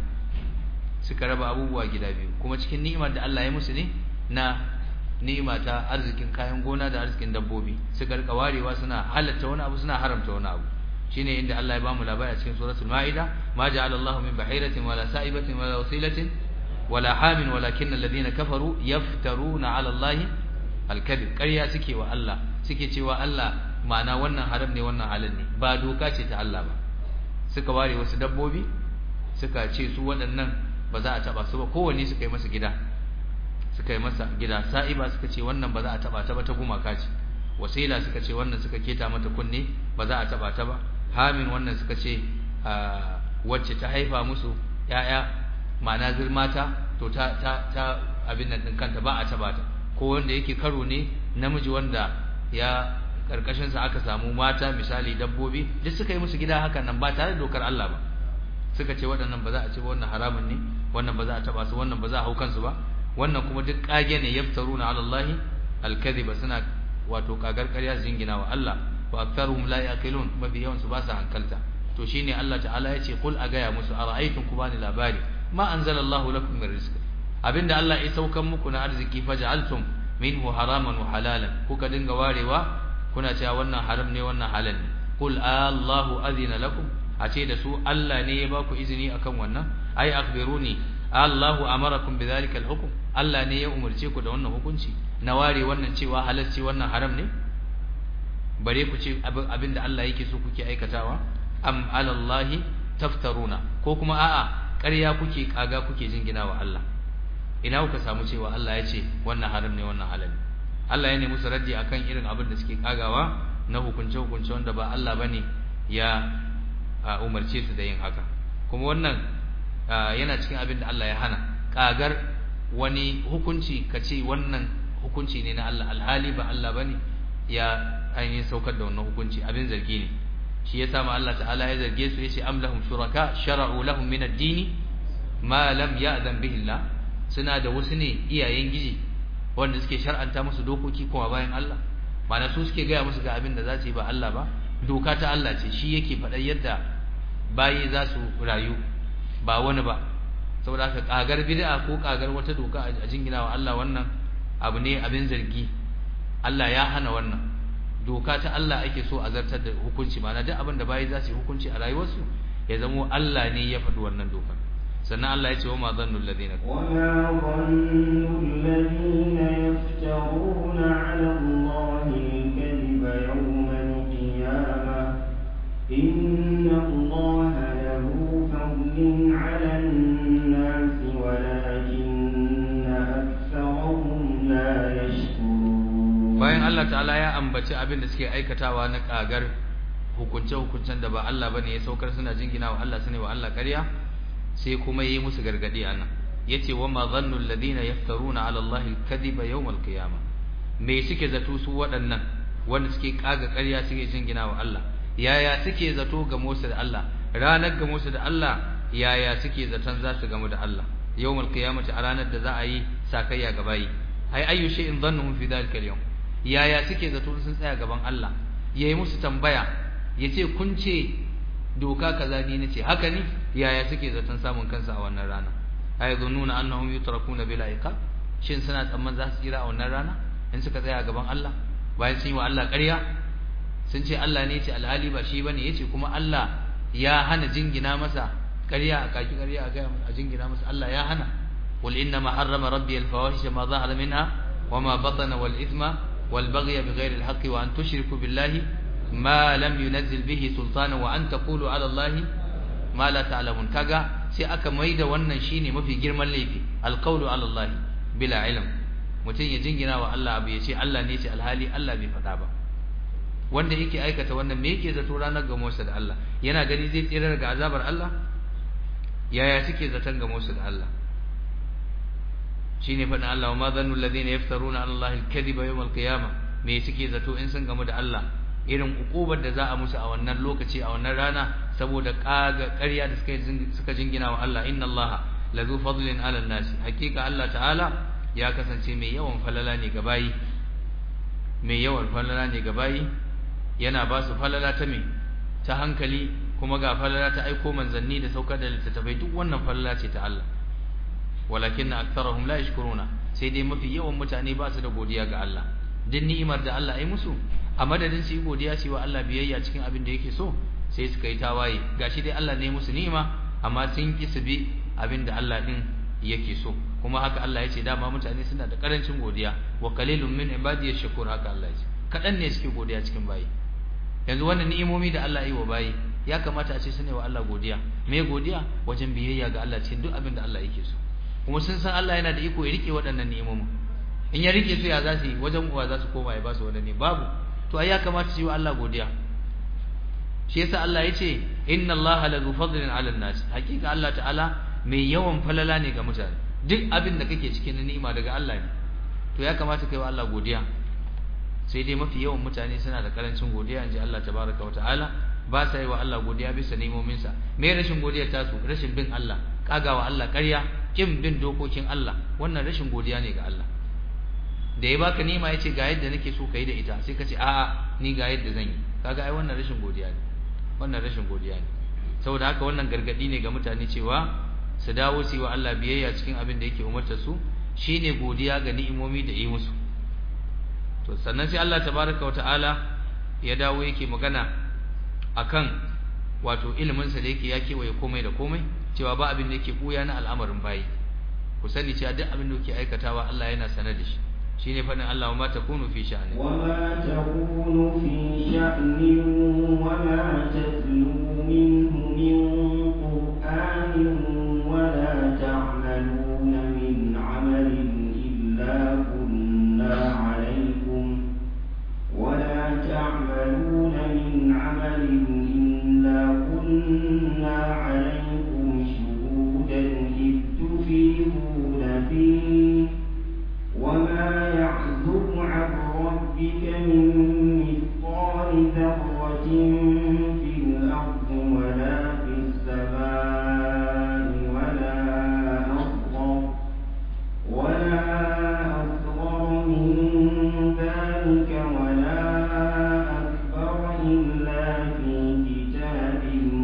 kuma cikin ni'imar da Allah ya musu ne na ni'ima ta arzikin kayan gona da arzikin dabbobi suka rika warewa suna halatta wani abu suna haramta wani abu shine inda Allah ya bamu labari a cikin suratul maida ma ja'ala Allahu min bahiratin wala sa'ibatin wala wasilatin wala hamin walakin alladhina kafaru yaftaruna 'ala Allahi al-kadhib ƙarya suke wa Allah suke cewa Allah ma'ana wannan haram ne wannan halal ne ba doka ce ta Allah ba suka ware wasu dabbobi suka ce su waɗannan ba za a taba su ba kowanne suka yi masa gida sa'iba suka ce wannan ba za a taba ta ba ta gumaka ce wasila suka ce wannan suka keta mata kunne ba za a taba ta ba hamin wannan suka ce wacce ta haifa musu yaya ma'ana zirmata to ta abin nan din kanta ba a taba ta ko wanda yake karo ne namiji wanda ya karkashin sa aka samu mata misali dabbobi duk suka yi musu gida hakan nan ba tare da dokar Allah ba suka ce waɗannan ba za a ci ba wannan haramun ne wannan ba za a taba su wannan ba za a hau kansu ba wannan kuma duk kage ne yaftaruna ala Allah al-kadhiba suna wato kagar ƙarya jingina wa Allah wa aktharuhum la yaqilun mafi yawan su ba su hankalta to shine Allah ta'ala yace qul agaya musu ara'aytum kubani labari ma anzalallahu lakum min rizq abinda Allah ya saukan muku na arziki faj'altum minhu haraman wa halalan kuka dinga warewa kuna cewa wannan haram ne wannan halal ne qul Allahu azina lakum a ce da su Allah ne ya ba ku izini akan wannan ai akhbiruni Allahu amarakum bidhalika al-hukm Allah ne ya umarce ku da wannan hukunci na ware wannan cewa halal ce wannan haram ne bare ku ce abinda Allah yake so kuke aikatawa am ala Allah taftaruna ko kuma a'a ƙarya kuke kaga kuke jingina wa Allah ina kuka samu cewa Allah ya ce wannan haram ne wannan halal ne Allah ya nemi musu raddi akan irin abin da suke kagawa na hukunce wanda ba Allah bane ya umarce su da yin haka kuma wannan yana cikin abin da Allah ya hana kagar wani hukunci kace wannan hukunci ne na Allah alhali ba Allah bane ya ainihin saukar da wannan hukunci abin zargi ne shi yasa ma Allah ta'ala ya zarge su yace am lahum shuraka shara'u lahum min ad-din ma lam ya'zan bihi Allah suna da wasu ne iyayen giji wanda suke shar'anta musu dokoki kuma bayan Allah ma'ana su suke gaya musu ga abin da za su yi ba Allah ba doka ta Allah ce shi yake faɗa yadda bayi za su rayu ba wani ba saboda haka kagar bid'a ko kagar wata doka a jingina wa Allah wannan abu ne abin zargi Allah ya hana wannan doka ta Allah ake so a zartar da hukunci ma'ana duk abin da bayi za su yi hukunci a rayuwarsu ya zamo Allah ne ya faɗi wannan dokar sannan Allah ya ce wa ma dhannul ladina yaftaruna 'ala Allahi al-kadhiba yawm al-qiyamah inna Allaha lahu fadlun 'ala an-nasi walakinna aktharahum la yashkurun bayan Allah ta'ala ya ambaci abin da suke aikatawa na kagar hukunce-hukuncen da ba Allah bane ya saukar suna jingina wa Allah sune wa Allah ƙarya sai kuma yi musu gargadi anan yace wa ma dhannul ladina yaftaruna ala allahi al-kadhiba yawm al-qiyamah me suke zato su waɗannan wanda suke kaga ƙarya suke jingina wa Allah yaya suke zato ga Musa da Allah ranar ga Musa da Allah yaya suke zaton za su gamu da Allah yawm al-qiyamati a ranar da za a yi sakayya ga bayi ai ayyu shay'in dhannuhum fi dhalika al-yawm yaya suke zato sun tsaya gaban Allah yayi musu tambaya yace kun ce doka kaza ni nace haka ne yaya suke zaton samun kansa a wannan rana ay dhununa annahum yutrakuna bila iqab shin suna tsamman za su tsira a wannan rana in suka tsaya gaban Allah bayan sun yi wa Allah ƙarya sun ce Allah ne ce alhali ba shi bane yace kuma Allah ya hana jingina masa ƙarya a kaki ƙarya a jingina masa Allah ya hana qul inna ma harrama rabbi al-fawahisha ma zahara minha wama batana wal ithma wal baghy bighayri al-haqqi wa an tushriku billahi ma lam yunzil bihi sultana wa an taqulu ala allahi ma la ta'lamun. Kaga sai aka maida wannan shine mafi girman laifi, alqawlu ala allahi bila ilm. Mutum ya jingina wa Allah abu ya ce Allah ne ce alhali Allah bai faɗa ba. Wanda yake aikata wannan me yake zato ranar gamonsa da Allah? Yana gani zai tsira daga azabar Allah? Yaya suke zaton gamonsa da Allah? Shine faɗin Allah, wa ma dhannu alladhina yaftaruna ala allahi al-kadhiba yawm al-qiyamah. Me suke zato in sun gamu da Allah? Irin ukubar da za a musu a wannan lokaci, a wannan rana, saboda ƙarya da suka jingina wa Allah. Inna Allah lazu fadlin ala nasi. Hakika Allah ta'ala ya kasance mai yawan falala ne ga bayi, mai yawan falala ne ga bayi. Yana ba su falala ta me, ta hankali, kuma ga falala ta aiko manzanni da saukar da littattafai. Duk wannan falala ce ta Allah. Walakinna aktharuhum la yashkuruna. Sai dai mafi yawan mutane ba su da godiya ga Allah. Din ni'imar da Allah ya yi musu, a madadin su yi godiya su yi wa Allah biyayya cikin abin da yake so, sai suka yi tawaye. Gashi dai Allah ne ya musu ni'ima, amma sun ki su bi abin da Allah din yake so. Kuma haka Allah ya ce dama mutane suna da karancin godiya, wa qalilun min ibadiyash shakur. Haka Allah ya ce kadan ne suke godiya cikin bayi. Yanzu wannan ni'imomi da Allah ya yi wa bayi, ya kamata a ce su ne wa Allah godiya. Me godiya? Wajen biyayya ga Allah cikin duk abin da Allah yake so. Kuma sun san Allah yana da iko ya rike waɗannan ni'imomin. In ya rike su ya za su yi? Wajen uwa za su koma ya ba su wadanne? Babu. To ai ya kamata su yi wa Allah godiya. Shi yasa Allah ya ce inna Allah la zu fadlin 'ala an-nas. Hakika Allah ta'ala mai yawan falala ne ga mutane. Duk abin da kake cikin ni'ima daga Allah ne. To ya kamata kai wa Allah godiya. Sai dai mafi yawan mutane suna da karancin godiya, inji Allah tabaraka wa ta'ala. Ba sa yi wa Allah godiya bisa ni'imominsa. Me rashin godiya ta su? Rashin bin Allah, kagawa Allah ƙarya, kin bin dokokin Allah. Wannan rashin godiya ne ga Allah. Da ya baka nima yace ga yadda nake so kai da ita, sai ka ce a'a ni ga yadda zan yi. Kaga ai wannan rashin godiya ne. Wannan rashin godiya ne. Saboda haka wannan gargadi ne ga mutane cewa su dawo su yi wa Allah biyayya cikin abin da yake umartar su, shine godiya ga ni'imomi da yi musu. To sannan sai Allah tabaraka wa ta'ala ya dawo yake magana akan wato ilimin sa da yake ya kewaye komai da komai, cewa ba abin da yake buya na al'amarin bayi. Ku sani cewa duk abin da kuke aikatawa Allah yana sanar da shi. Shine fadin Allah, wa ma takunu fi sha'ni wa ma takunu fi sha'ni wa ma tatlu minhu min qur'anin wa la ta'maluna min 'amalin illa kunna 'alaykum wa la ta'maluna min 'amalin illa kunna 'alaykum shuhudan id tufiduna fihi وما يعزب عن ربك من مثقال ذرة في الأرض ولا في السماء ولا أصغر من ذلك ولا أكبر إلا في كتاب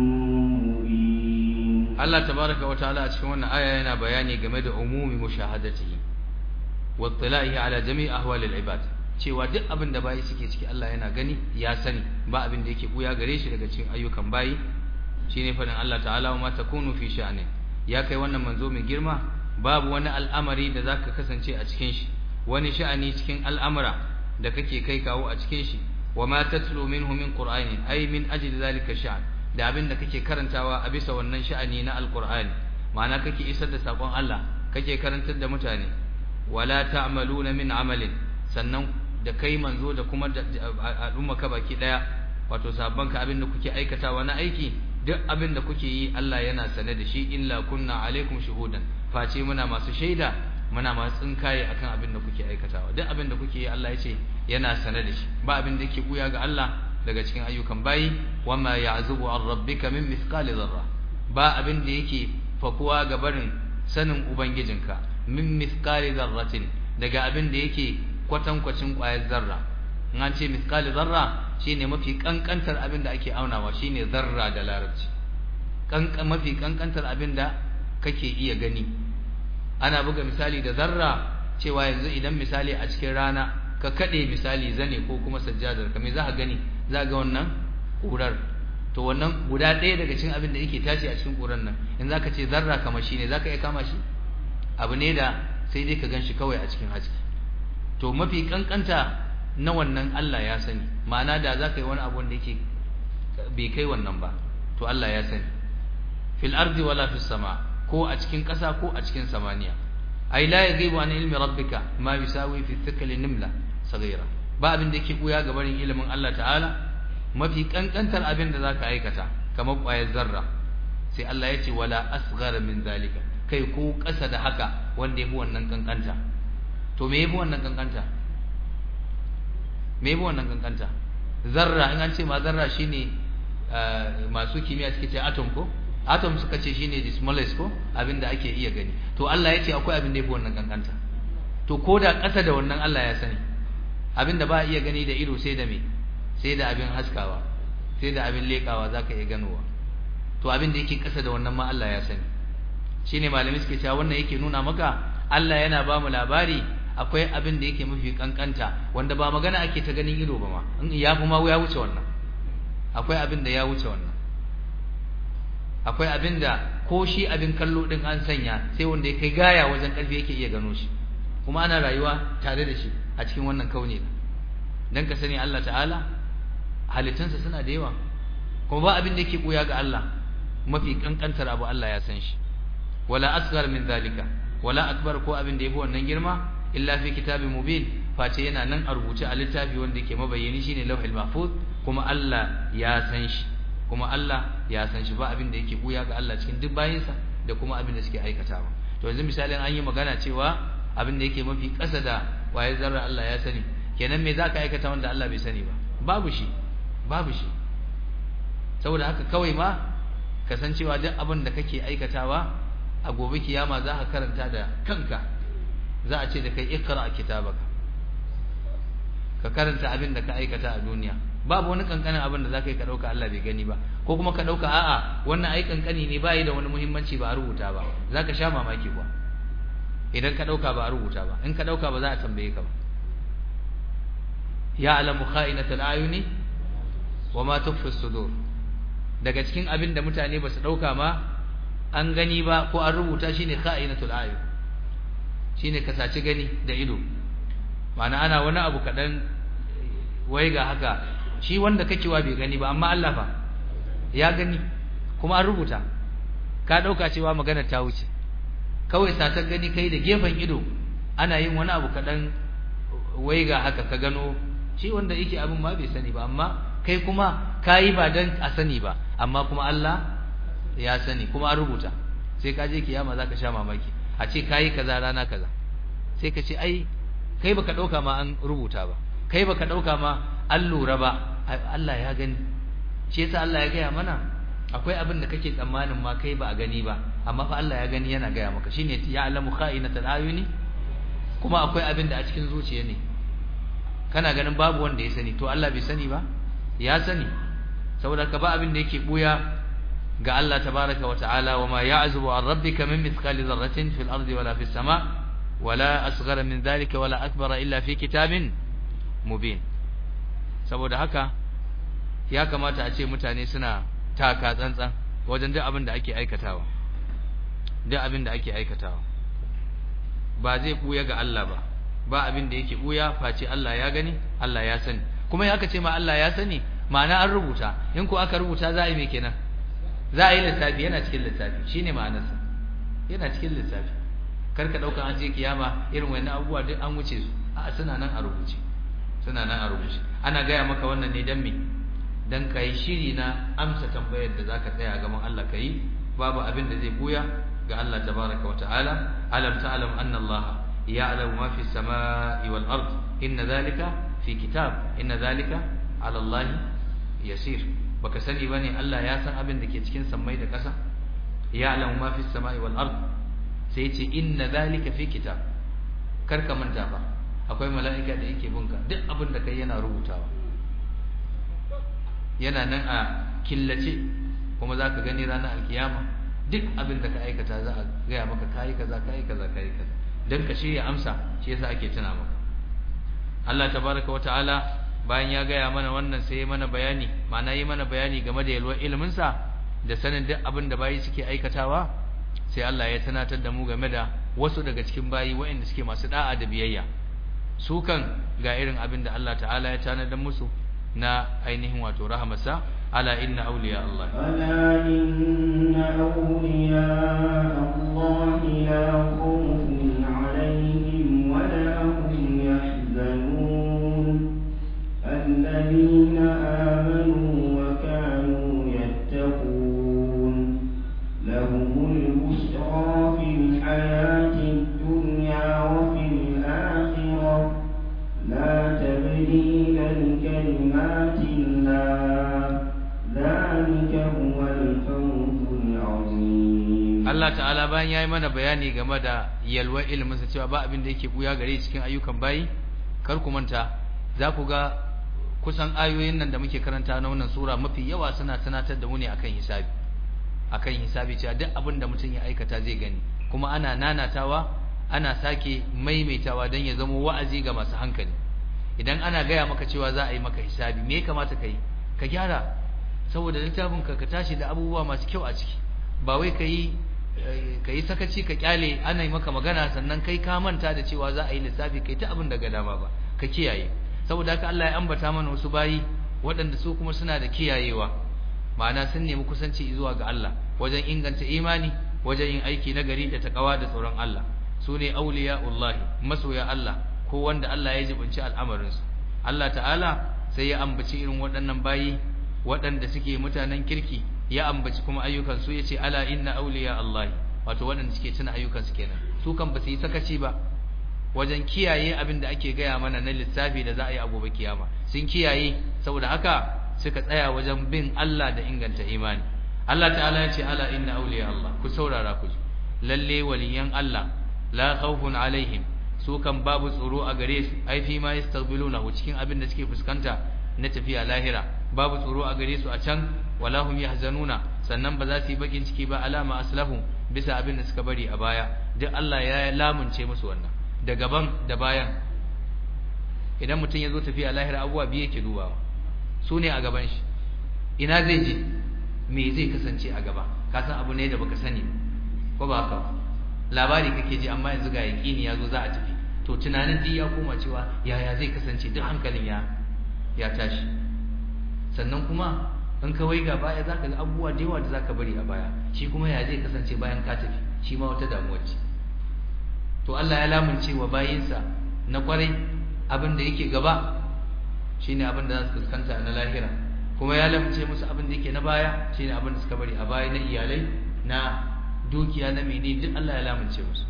مبين. الله تبارك وتعالى أشكونا آية هنا بياني جمد عموم مشاهدته wattala'ihi ala jami' ahwalil ibad, cewa duk abin da bayi suke ciki Allah yana gani, ya sani, ba abin da yake buya gare shi daga cikin ayyukan bayi. Shine fadin Allah ta'ala, wa ma takunu fi sha'ni. Ya kai wannan manzo mai girma, babu wani al'amari da zaka kasance a cikin shi, wani sha'ani cikin al'amura da kake kai kawo a cikin shi. Wa ma tatlu minhu min qur'ani, ay min ajli zalika sha'an. Da abin da kake karantawa a bisa wannan sha'ani na alqur'ani, ma'ana kake isar da sakon Allah, kake karantar da mutane. Wala ta'maluna min amalin, sannan da kai manzo da kuma al'umma ka baki daya, wato sabban ka abin da kuke aikatawa na aiki, duk abin da kuke yi Allah yana sane da shi. Illa kunna alaikum shuhudan, face muna masu shaida, muna masu tsinkaye akan abin da kuke aikatawa. Duk abin da kuke yi Allah ya ce yana sane da shi, ba abin da yake buya ga Allah daga cikin ayyukan bayi. Wama ya'zubu an rabbika min mithqali dharra, ba abin da yake fakuwa ga barin sanin ubangijinka min mithqali dharratin, daga abin da yake kwatankwacin ƙwayar zarra. in an ce mithqali dharra shine mafi kankantar abin da ake aunawa, shine zarra da larabci. Mafi kankantar abin da kake iya gani. Ana buga misali da zarra cewa yanzu idan misali a cikin rana ka kade misali zane ko kuma sajjadar ka, me za ka gani? Za ga wannan kurar. To wannan guda ɗaya daga cikin abin da yake tashi a cikin kurar nan, in zaka ce zarra kamar shine, zaka iya kama shi? Abu ne da sai dai ka ganshi kawai a cikin haske. To mafi kankanta na wannan Allah ya sani, ma'ana da za ka yi wani abu wanda yake bai kai wannan ba to Allah ya sani. Fil ardi wala fis sama, ko a cikin ƙasa ko a cikin samaniya. Ai la yaghibu an ilmi rabbika ma bisawi fi thikli nimla saghira, ba abin da yake buya ga barin ilimin Allah ta'ala, mafi kankantar abin da zaka aikata kamar ƙwayar zarra, sai Allah ya ce wala asghara min zalika, kai ko ƙasa da haka wanda yafi wannan kankanta. To me yafi wannan kankanta? Me yafi wannan kankanta? Zarra, in an ce ma zarra shine masu kimiyya suke ce atom ko? Atom suka ce shine the smallest ko, abin da ake iya gani. To Allah ya ce akwai abin da yafi wannan kankanta. To ko da ƙasa da wannan Allah ya sani. Abin da ba iya gani da ido sai da me? Sai da abin haskawa, sai da abin lekawa zaka iya ganowa. To abin da yake ƙasa da wannan ma Allah ya sani. Shine malamai suke cewa wannan yake nuna maka Allah yana ba mu labari akwai abin da yake mafi kankanta wanda ba magana ake ta ganin ido ba ma, in ya fi ma ya wuce wannan. Akwai abin da ya wuce wannan. Akwai abin da ko shi abin kallo din an sanya sai wanda ya kai gaya wajen karfi yake iya gano shi, kuma ana rayuwa tare da shi a cikin wannan kauni. Dan ka sani Allah ta'ala halittunsa suna da yawa, kuma ba abin da yake buya ga Allah, mafi kankantar abu Allah ya san shi. Wala asghar min zalika wala akbar, ko abin da yafi wannan girma, illa fi kitabin mubin, face yana nan a rubuce a littafi wanda yake mabayyani shine lauhul mahfuz, kuma Allah ya san shi, kuma Allah ya san shi, ba abin da yake buya ga Allah cikin duk bayinsa da kuma abin da suke aikatawa. To yanzu misalin an yi magana cewa abin da yake mafi ƙasa da waye zarra Allah ya sani, kenan me zaka aikata wanda Allah bai sani ba? Babu shi, babu shi. Saboda haka kawai ma kasancewa duk abin da kake aikatawa a gobe kiyama za ka karanta da kanka, za a ce da kai ikra kitabaka, ka karanta abin da ka aikata a duniya. Babu wani kankanin abin da zaka yi ka dauka Allah bai gani ba, ko kuma ka dauka a'a wannan ai kankani ne bai da wani muhimmanci ba a rubuta ba, zaka sha mamaki kuwa idan ka dauka ba a rubuta ba. In ka dauka ba za a tambaye ka ba. ya'lamu kha'inatal ayuni wama tukhfi as-sudur, daga cikin abin da mutane ba su dauka ma an gani ba ko an rubuta shine kha'inatul ayun, shine ka saci gani da ido. Ma'ana ana wani abu kadan wai ga haka, shi wanda kake wa bai gani ba, amma Allah fa ya gani kuma an rubuta. Ka dauka cewa magana ta wuce, kawai satar gani kai da gefen ido ana yin wani abu kadan wai ga haka ka gano, shi wanda yake abin ma bai sani ba, amma kai kuma kayi ba dan a sani ba, amma kuma Allah ya sani kuma an rubuta. Sai ka je kiyama zaka sha mamaki, a ce kayi kaza rana kaza, sai ka ce ai kai baka dauka ma an rubuta ba, kai baka dauka ma an lura ba, Allah ya gani. Shi yasa Allah ya gaya mana akwai abin da kake tsammanin ma kai ba a gani ba, amma fa Allah ya gani yana gaya maka, shine ya'lamu kha'inatal ayuni, kuma akwai abin da a cikin zuciya ne kana ganin babu wanda ya sani, to Allah bai sani ba? Ya sani. Saboda ka ba abin da yake buya ga Allah tabaraka wa ta'ala, wa ma ya'zubu an rabbika min mithqali dharratin fil ardi wala fis sama' wala asghara min dhalika wala akbara illa fi kitabin mubin. Saboda haka ya kamata a ce mutane suna taka tsantsan wajen duk abin da ake aikatawa, duk abin da ake aikatawa ba zai buya ga Allah ba, ba abin da yake buya face Allah ya gani, Allah ya sani. Kuma aka ce ma Allah ya sani, ma'ana an rubuta. In ko aka rubuta za a yi me kenan? Za a yi lissafi, yana cikin lissafi, shine ma'anarsa, yana cikin lissafi. Kar ka dauka an je kiyama irin wannan abubuwa duk an wuce su, a suna nan a rubuce, suna nan a rubuce. Ana gaya maka wannan ne dan me? Dan kai shiri na amsa tambayar da zaka tsaya gaban Allah kai. Babu abin da zai buya ga Allah tabaraka wa ta'ala. Alam ta'lam anna Allah ya'lamu ma fi samai wal ard, inna dhalika fi kitab, inna dhalika 'ala Allah yasir. Baka sani bane Allah ya san abin da ke cikin sammai da ƙasa? Ya'lamu ma fi samai wal ard, sai ce inna dhalika fi kitab. Kar ka manta fa akwai mala'ika da yake binka, duk abin da kai yana rubutawa, yana nan a killace, kuma zaka gani ranar alkiyama duk abin da ka aikata za a gaya maka kai kaza kai kaza kai kaza, dan ka shirya amsa. Shi yasa ake tuna maka. Allah tabaraka wa ta'ala bayan ya gaya mana wannan sai ya mana bayani, ma'ana yi mana bayani game da yalwar ilimin sa da sanin duk abin da bayi suke aikatawa. Sai Allah ya tunatar da mu game da wasu daga cikin bayi waɗanda suke masu da'a da biyayya, su kan ga irin abin da Allah ta'ala ya tanadar musu na ainihin wato rahamarsa ala inna awliya Allah ألا إن أولياء الله لا خوف عليهم ولا هم يحزنون الذين آمنوا وكانوا يتقون لهم البشرى في الحياة الدنيا وفي الآخرة لا تبديل لكلمات الله ذلك هو الفوز العظيم. Allah ta'ala bayan yayi mana bayani game da yalwa ilimin sa cewa ba abin da yake buya gare cikin ayyukan bayi, kar ku manta za ku ga kusan ayoyin nan da muke karanta na wannan sura mafi yawa suna tunatar da mu ne akan hisabi cewa duk abin da mutum ya aikata zai gani, kuma ana nanatawa ana sake maimaitawa don ya zama wa'azi ga masu hankali. Idan ana gaya maka cewa za a yi maka hisabi, me ya kamata ka yi? Ka gyara, saboda littafin ka tashi da abubuwa masu kyau a ciki, ba wai ka yi sakaci ka kyale ana yi maka magana sannan kai ka manta da cewa za a yi lissafi kai ta abin daga dama ba, ka kiyaye. Saboda haka Allah ya ambata mana wasu bayi waɗanda su kuma suna da kiyayewa, ma'ana sun nemi kusanci zuwa ga Allah wajen inganta imani, wajen yin aiki na gari da takawa da tsoron Allah. Su ne auliya'ullahi, masoya Allah, ko wanda Allah ya jibinci al'amarinsu. Allah ta'ala sai ya ambaci irin waɗannan bayi waɗanda suke mutanen kirki, ya ambaci kuma ayyukansu, ya ce ala inna auliya'allahi, wato waɗanda suke tuna ayyukansu kenan. Su kan ba su yi sakaci ba wajen kiyaye abin da ake gaya mana na lissafi da za a yi a gobe kiyama, sun kiyaye, saboda haka suka tsaya wajen bin Allah da inganta imani. Allah ta'ala ya ce ala inna awliya Allah, ku saurara ku ji, lalle waliyan Allah la khawfun alaihim, su kan babu tsoro a gare su, ai fi ma yastaqbiluna cikin abin da suke fuskanta na tafiya lahira, babu tsoro a gare su a can, wala hum yahzanuna, sannan ba za su yi bakin ciki ba alama aslahu, bisa abin da suka bari a baya, duk Allah ya lamunce musu wannan da gaban da bayan. Idan mutum ya zo tafiya lahira abuwa biyu yake dubawa, su ne a gaban shi, ina zai je, me zai kasance a gaba, ka san abu ne da baka sani ko ba haka, labari kake ji amma yanzu ga yaqini ya zo za a tafi, to tunanin din ya koma cewa yaya zai kasance, duk hankalin ya tashi. Sannan kuma in ka waiga baya zaka ga abubuwa da yawa da zaka bari a baya, shi kuma ya zai kasance bayan ka tafi, shi ma wata damuwa ce. To Allah ya lamunce wa bayinsa na kwarai abin da yake gaba shine abin da za su fuskanta na lahira, kuma ya lamunce musu abin da yake na baya shine abin da suka bari a baya na iyalai, na dukiya, na mene, duk Allah ya lamunce musu.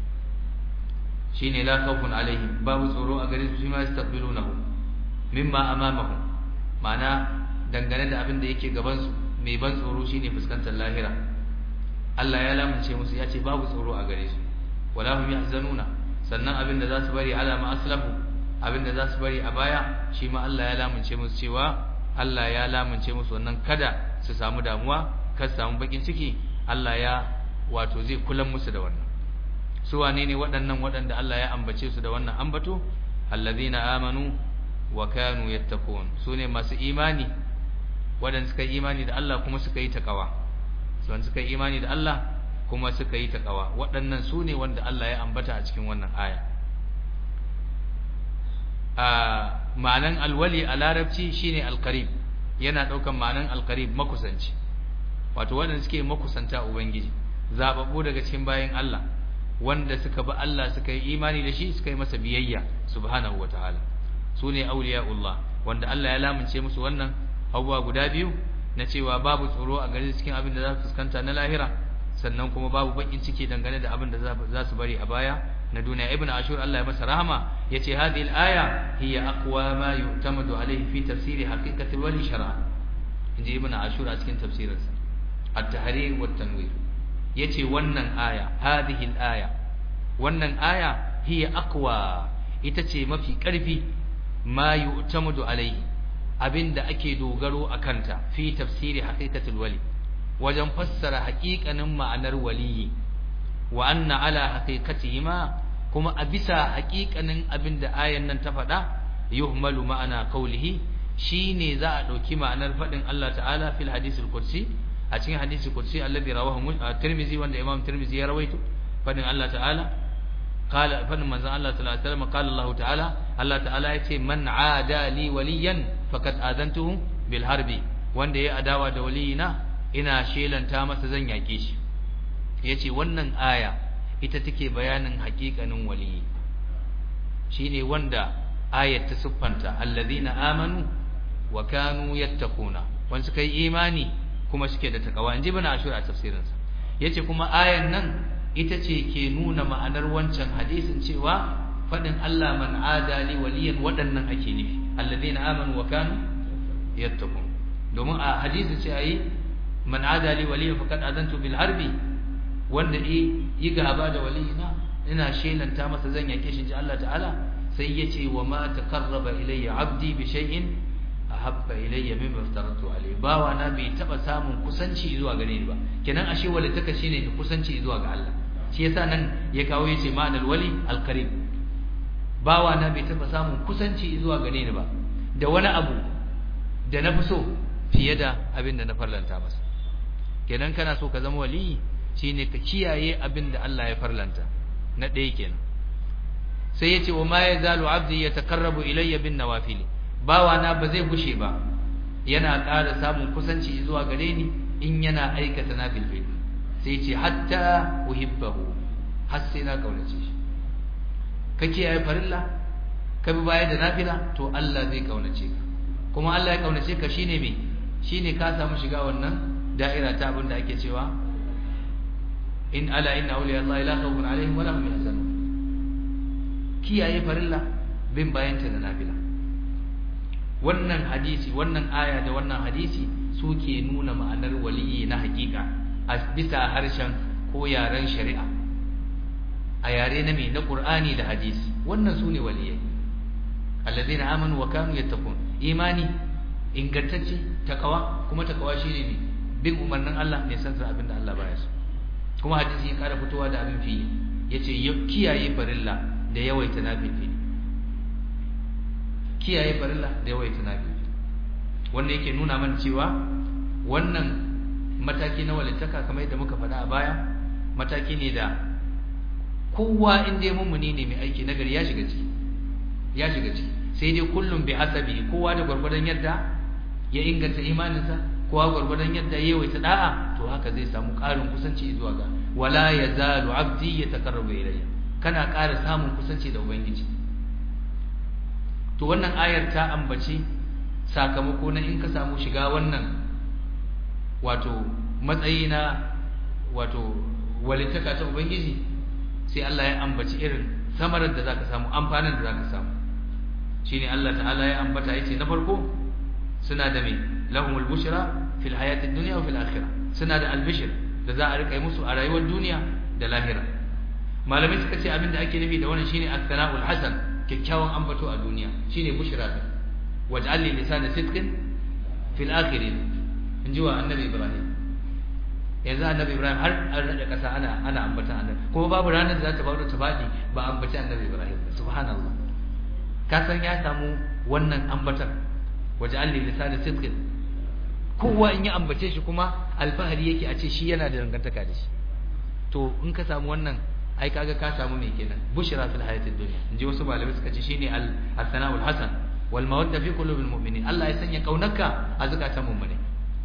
Shine la khawfun alaihim, babu tsoro a gare su, shi ma yastaqbilunahu mimma amamahum, ma'ana dangane da abin da yake gaban su mai ban tsoro shine fuskantar lahira. Allah ya lamunce musu, ya ce babu tsoro a gare su, wala hum yahzanuna, sannan abin da za su bari ala ma aslahu, abin da za su bari a baya shi ma Allah ya lamunce musu cewa Allah ya lamunce musu wannan, kada su samu damuwa, kada su samu bakin ciki, Allah ya wato zai kulan musu da wannan. Su wane ne waɗannan waɗanda Allah ya ambace su da wannan ambato? Allazina amanu wa kanu yattaqun, su ne masu imani waɗanda suka yi imani da Allah kuma suka yi taqwa. Wanda suka yi imani da Allah kuma suka yi taqwa, waɗannan su ne wanda Allah ya ambata a cikin wannan aya. Ma'anan alwali a larabci shine alqarib, yana daukan ma'anan alqarib, makusanci, wato wanda suke makusanta ubangiji, zababbu daga cikin bayin Allah, wanda suka bi Allah suka yi imani da shi, suka yi masa biyayya subhanahu wataala. Sune auliya'ullah, wanda Allah ya lamunce musu wannan abubuwa guda biyu, na cewa babu tsoro a gare cikin abin da za su fuskanta na lahira, sannan kuma babu bakin ciki dangane da abin da za su bari a baya na duniya. Ibn Ashur Allah ya masa rahama yace hadhihi al-aya hiya aqwa ma yu'tamadu alayhi fi tafsir haqiqati wal shar'a. Inji Ibn Ashur a cikin tafsirinsa at-tahrir wa at-tanwir, yace wannan aya, hadhihi al-aya, wannan aya hiya aqwa, ita ce mafi karfi, ma yu'tamadu alayhi, abinda ake dogaro akanta, fi tafsir haqiqati al-wali, wajen fassara haƙiƙanin ma'anar waliyi, wa anna ala haqiqatihima, kuma a bisa haƙiƙanin abinda ayan nan ta faɗa, yuhmalu ma'ana qawlihi, shine za a ɗauki ma'anar faɗin Allah ta'ala fil hadisul qudsi, a cikin hadisul qudsi alladhi rawahu Tirmidhi, wanda Imam Tirmidhi ya rawaito, faɗin Allah ta'ala qala fa manzon Allah sallallahu alaihi wasallam qala Allah ta'ala Allah ta'ala yace man aada li waliyan faqad adantuhu bil harbi wanda ya adawa da waliyina ina shelanta masa zan yake shi yace wannan aya ita take bayanin haƙiƙanin waliyi shine wanda ayat ta siffanta alladhina amanu wa kanu yattaquna wanda suka yi imani kuma suke da takawa inji bana ashura a tafsirinsa yace kuma ayan nan ita ce ke nuna ma'anar wancan hadisin cewa fadin Allah man adali waliyan waɗannan ake nufi alladhina amanu wa kanu yattaqun domin a hadisin ce ayi man adali waliyan faqad adantu bil harbi wanda yi gaba da waliyina ina shelanta masa zan yake shi ji Allah ta'ala sai yace wa ma taqarraba ilayya 'abdi bi shay'in ahabba ilayya mimma aftaratu alayhi bawa na bai taba samun kusanci zuwa gare ni ba kenan ashe walitaka shine kusanci zuwa ga Allah shi yasa nan ya kawo yace ma'anal wali alqarib bawa na bai taba samun kusanci zuwa gare ni ba da wani abu da na fi so fiye da abin da na farlanta masa kenan kana so ka zama wali shine ka kiyaye abin da Allah ya farlanta na ɗaya kenan sai yace wa ma yazalu abdi yataqarrabu ilayya bin nawafil bawa na ba zai gushe ba yana ƙara samun kusanci zuwa gare ni in yana aikata nafilfil sai yace hatta uhibbahu har sai na kaunace shi ka kiyaye farilla ka bi baya da nafila to Allah zai kaunace ka kuma Allah ya kaunace ka shine me shine ka samu shiga wannan da'ira ta abin da ake cewa in ala inna awliya Allah la khawfun alaihim wa la hum yahzanun kiyaye farilla bin bayanta da nafila wannan hadisi wannan aya da wannan hadisi suke nuna ma'anar waliyi na hakika a bisa harshen ko yaren shari'a a yare na me na Qur'ani da hadisi wannan sune waliyai alladheena amanu wa kanu yattaqun imani ingantacce takawa kuma takawa shine ne bin umarnin Allah ne san abin da Allah baya so kuma hadisi ya kara fitowa da abin fili yace kiyaye farilla da yawaita nafili kiyaye farilla da yawaita nafili wanda yake nuna mana cewa wannan mataki na walittaka kamar yadda muka faɗa a baya mataki ne da kowa inda mummuni ne mai aiki nagari ya shiga ciki sai dai kullum bi hasabi kowa da gurgurdan yadda ya inganta imaninsa kowa gurgurdan yadda ya yawaita da'a to haka zai samu ƙarin kusanci zuwa ga wala yazalu abdi yataqarrabu ilayya kana ƙara samun kusanci da ubangiji to wannan ayar ta ambaci sakamako na in ka samu shiga wannan wato matsayi na wato walitaka ta ubangiji sai Allah ya ambaci irin samarar da zaka samu amfanin da zaka samu shine Allah ta'ala ya ambata yace na farko suna da me lahumul bushra fil hayatid dunya wa fil akhirah suna da albishir da za a rika musu a rayuwar duniya da lahira malamai suka ce abinda ake nufi da wannan shine as-sana'ul hasan kikkiawan ambato a duniya shine bushra waj'al li lisana sidqin fil akhirin inji wa annabi Ibrahim yanzu annabi Ibrahim har an rada kasa ana ambata annabi kuma babu ranar da za ta bauta ta badi ba ambaci annabi Ibrahim subhanallah ka san ya samu wannan ambatar waj'al li lisana sidqin kowa in ya ambace shi kuma alfahari yake a ce shi yana da dangantaka da shi to in ka samu wannan ai kaga ka samu me kenan bushra fil hayatid dunya inji wasu malamai suka ce shine al-sana'ul hasan wal mawadda fi qulubil mu'minin Allah ya sanya kaunarka a zakatan mu'mini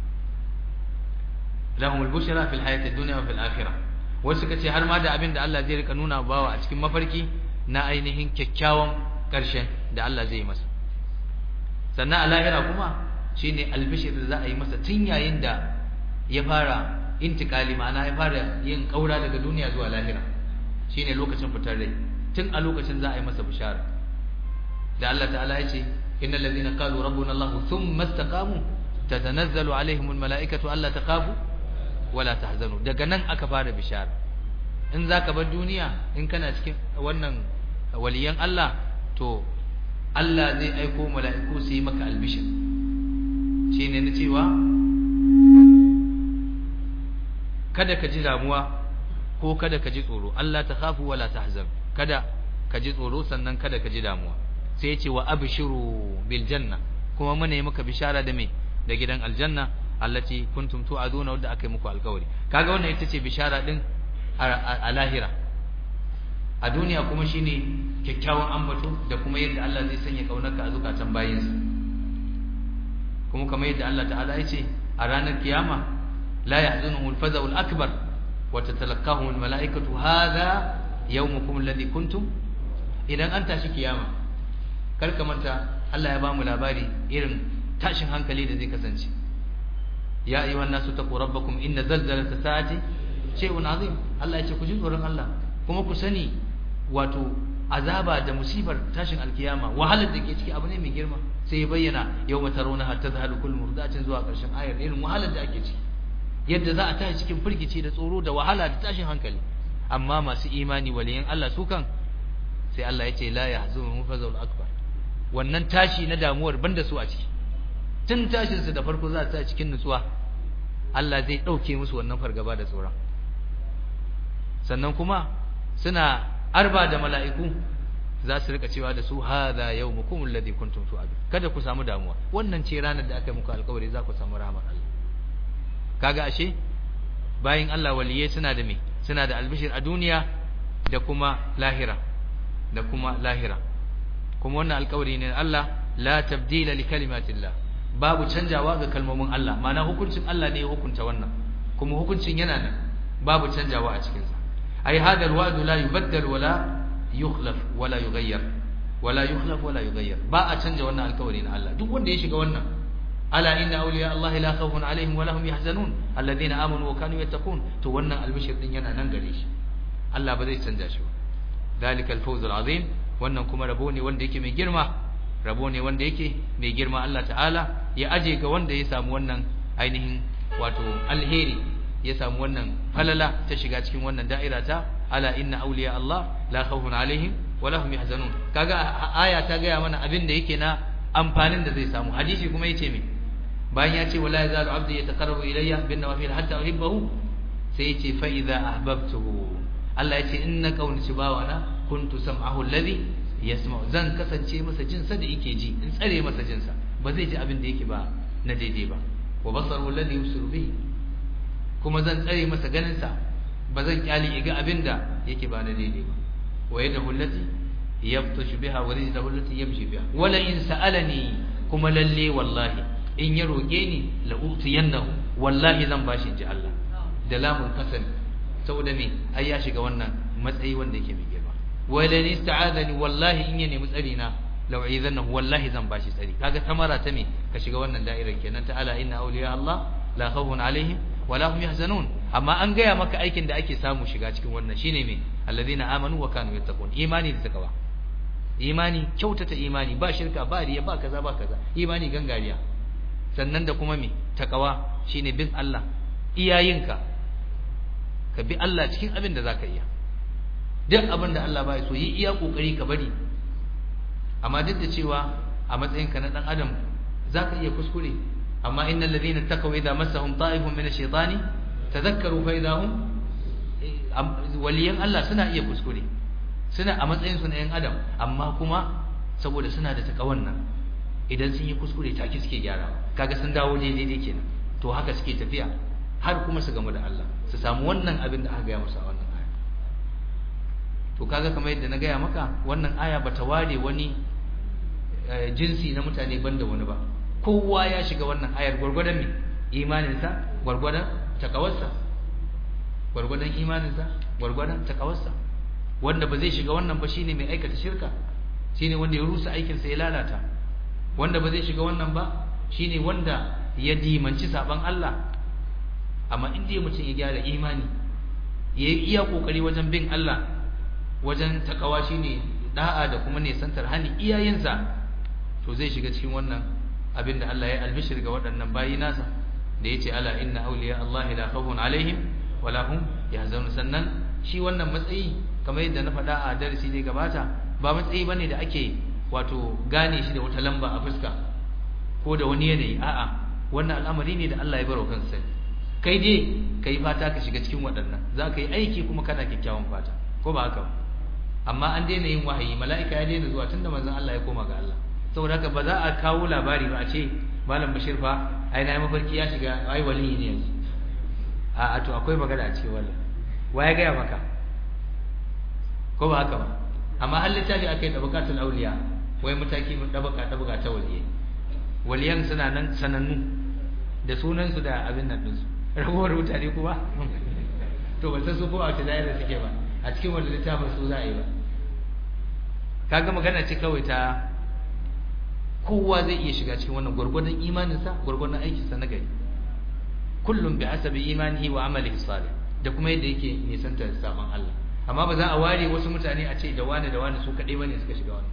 lahumul bushra fil hayatid dunya wa fil akhirah wasu suka ce har ma da abin da Allah zai rika nuna bawa a cikin mafarki na ainihin kyakkyawan karshen da Allah zai yi masa sannan a lahira kuma shine albishir da za a yi masa tun yayin da ya fara intikali ma'ana ya fara yin kaura daga duniya zuwa lahira shine lokacin fitar rai tun a lokacin za a yi masa bishara da Allah ta'ala ya ce innal ladhina qalu rabbuna Allah thumma istaqamu tatanazzalu alaihimul malaikatu alla takhafu wala tahzanu daga nan aka fara bishara in zaka bar duniya in kana cikin wannan waliyan Allah to Allah zai aiko mala'iku su yi maka albishir shine na cewa kada ka ji damuwa ko kada ka ji tsoro Allah ta khafu wala tahzan kada ka ji tsoro sannan kada ka ji damuwa sai ya ce wa abshiru bil janna kuma muna yi maka bishara da me da gidan aljanna allati kuntum tu'aduna wadda aka yi muku alkawari kaga wannan ita ce bishara din a lahira a duniya kuma shine kyakkyawan ambato da kuma yadda Allah zai sanya kaunarka a zukatan bayinsa. kuma kamar yadda Allah ta'ala ya ce a ranar kiyama la yahzunuhum al-faza'u al-akbar wa tatalaqahum al-mala'ikatu hadha yawmukum alladhi kuntum. idan an tashi kiyama kar ka manta Allah ya ba mu labari irin tashin hankali da zai kasance. ya ayyuhan nasu taqu rabbakum inna zalzalata sa'ati shay'un azim. Allah ya ce ku ji tsoron Allah kuma ku sani wato azaba da musibar tashin alkiyama wahalar da ke ciki abu ne mai girma. sai ya bayyana yawma tarawna hatta tadhhalu kullu murdatin zuwa karshen ayar irin wahalar da ake ciki, yadda za a tashi cikin firgici da tsoro da wahala da tashin hankali. amma masu imani waliyan Allah su kan sai Allah ya ce la yahzunhum fazul akbar. wannan tashi na damuwar banda su a ciki, tun tashin su da farko za su ta cikin nutsuwa, Allah zai dauke musu wannan fargaba da tsoron. sannan kuma suna arba da mala'iku za su rika cewa da su hadha yawmukum alladhi kuntum tu'adun. kada ku samu damuwa, wannan ce ranar da aka yi muku alƙawari za ku samu rahmar Allah. kaga ashe bayin Allah waliyai suna da me, suna da albishir a duniya da kuma lahira, kuma wannan alƙawari ne Allah, la tabdila li kalimatillah, babu canjawa ga kalmomin Allah. ma'ana hukuncin Allah ne ya hukunta wannan, kuma hukuncin yana nan babu canjawa a cikin sa. ai hada alwa'd la yubaddal wala yukhlaf wala yughayyar ba a canja wannan alƙawari na Allah. duk wanda ya shiga wannan ala inna awliya Allah la khawfun alaihim wa lahum yahzanun alladhina amanu wa kanu yattaqun, to wannan albishir din yana nan gare shi, Allah ba zai canja shi ba. dalika alfawz alazim, wannan kuma rabo ne wanda yake mai girma, Allah ta'ala ya aje ga wanda ya samu wannan ainihin wato alheri, ya samu wannan falala ta shiga cikin wannan da'ira ta ala inna awliya Allah la khawfun alaihim wa lahum yahzanun. kaga aya ta gaya mana abin da yake na amfanin da zai samu. hadisi kuma yace me, bayan ya ce wala yazalu abdi yataqarrabu ilayya bin nawafil hatta uhibbahu, sai yace fa idza ahbabtuhu, Allah yace inna qawli bawana kuntu sam'ahu alladhi yasma'u, zan kasance masa jinsa da yake ji, in tsare masa jinsa, ba zai ji abin da yake ba na daidai ba. wa basaru alladhi yusiru bihi, kuma zan tsare masa ganinsa, ba zan kyale ga abin da yake ba na daidai ba. wa yadahu allati yabtashu biha wa rijluhu allati yamshi biha wala in sa'alani, kuma lalle wallahi in ya roke ni la utiyannahu, wallahi zan bashi ji Allah da lamun kasani, saboda me ai ya shiga wannan matsayi wanda yake mai girma. wala in ista'adani, wallahi in ya nemi tsari na lau'izannahu, wallahi zan bashi tsari. kaga tamara ta me ka shiga wannan da'irar kenan ta ala inna awliya Allah la khawfun alaihim wala hum yahzanun. amma an gaya maka aikin da ake samu shiga cikin wannan shine me, alladhina amanu wa kanu yattaqun, imani da takawa. imani, kyautata imani, ba shirka ba riya ba kaza, imani gangariya. sannan da kuma me, takawa shine bin Allah iyayenka, ka bi Allah cikin abin da zaka iya. duk abin da Allah bai so yi iya kokari ka bari, amma duk da cewa a matsayinka na dan adam zaka iya kuskure. amma innal ladina taqaw idza massahum ta'ifun min ash-shaytani tadhakkaru fa idza hum, waliyan Allah suna iya kuskure, suna a matsayin su na yan adam, amma kuma saboda suna da takawan nan idan sun yi kuskure take suke gyarawa, kaga sun dawo daidai kenan. to haka suke tafiya har kuma su gamu da Allah, su samu wannan abin da aka gaya musu a wannan aya. to kaga kamar yadda na gaya maka, wannan aya bata ware wani jinsi na mutane banda wani ba, kowa ya shiga wannan ayar gwargwadon me, imaninsa gwargwadon takawarsa, wanda ba zai shiga wannan ba shine mai aikata shirka, shine wanda ya rusa aikinsa ya lalata. wanda ba zai shiga wannan ba shine wanda ya dimanci saban Allah. amma inda mutum ya gyara imani, ya yi iya kokari wajen bin Allah, wajen takawa shine da'a da kuma nesantar hani iyayensa, to zai shiga cikin wannan abin da Allah ya albishir ga waɗannan bayi nasa da yace ala inna awliya Allah la khawfun alaihim wala hum yahzanun. sannan shi wannan matsayi kamar yadda na faɗa a darasi da gabata, ba matsayi bane da ake wato gane shi da wata lamba a fuska ko da wani yanayi. a'a, wannan al'amari ne da Allah ya baro kansa. kai dai kai fata ka shiga cikin waɗannan, za ka yi aiki kuma kana kyakkyawan fata, ko ba haka ba. amma an daina yin wahayi, mala'ika ya daina zuwa tunda manzon Allah ya koma ga Allah. saboda haka ba za a kawo labari ba a ce malam Bashir fa ai na yi mafarki ya shiga, ai waliyi ne yanzu. a'a, to akwai magana a cikin wannan. wa ya gaya maka? ko ba haka ba amma har littafi akai tabaqatul awliya wai mataki tabaqa ta waliyai waliyan suna nan sanannu da sunan su da abin nan din su ragowar mutane kuma to ba san su ko a tadayar suke ba a cikin wannan littafin su za a yi ba kaga magana ce kawai ta kowa zai iya shiga cikin wannan gurgurdan imaninsa gurgurdan aikinsa na gari kullum bi hasabi imanihi wa amalihi salih da kuma yadda yake nisanta sabon Allah amma ba za a ware wasu mutane a ce da wani su kadai bane suka shiga wannan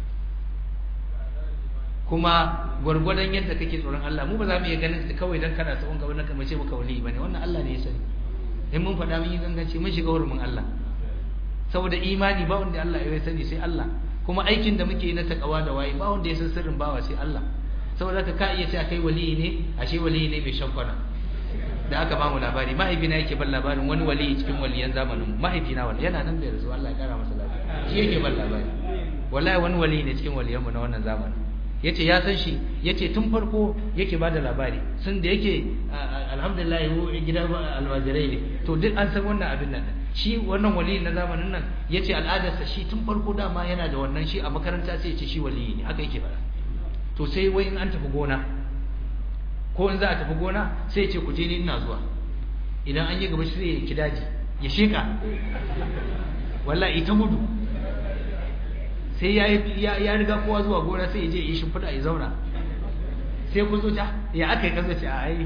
kuma gurgurdan yadda kake tsoron Allah mu ba za mu iya ganin su kawai dan kana tsawon gaba na kamar ce maka wali bane wannan Allah ne ya sani in mun faɗa mun yi ganganci mun shiga hurumin Allah saboda imani ba wanda Allah ya sani sai Allah kuma aikin da muke yi na takawa da wayi ba wanda ya san sirrin bawa sai Allah saboda ka iya cewa kai wali ne ashe wali ne mai shankwana da aka ba mu labari mahaifina yake ban labarin wani wali cikin waliyan zamanin mahaifina wallahi yana nan bai rasu Allah ya kara masa lafiya shi yake ban labari wallahi wani wali ne cikin waliyan mu na wannan zamanin yace ya san shi yace tun farko yake bada labari sun da yake alhamdulillah gidan alwajirai ne to duk an san wannan abin nan shi wannan wali na zamanin nan yace al'adarsa shi tun farko dama yana da wannan shi a makaranta sai yace shi wali ne haka yake fara to sai wai in an tafi gona ko in za a tafi gona sai yace ku je ni ina zuwa idan an yi gaba shi sai ya kidaji ya sheka wallahi ita gudu sai ya riga kowa zuwa gona sai ya je yi shimfiɗa ya zauna sai ku zo ta ya aka yi kaza ce a ai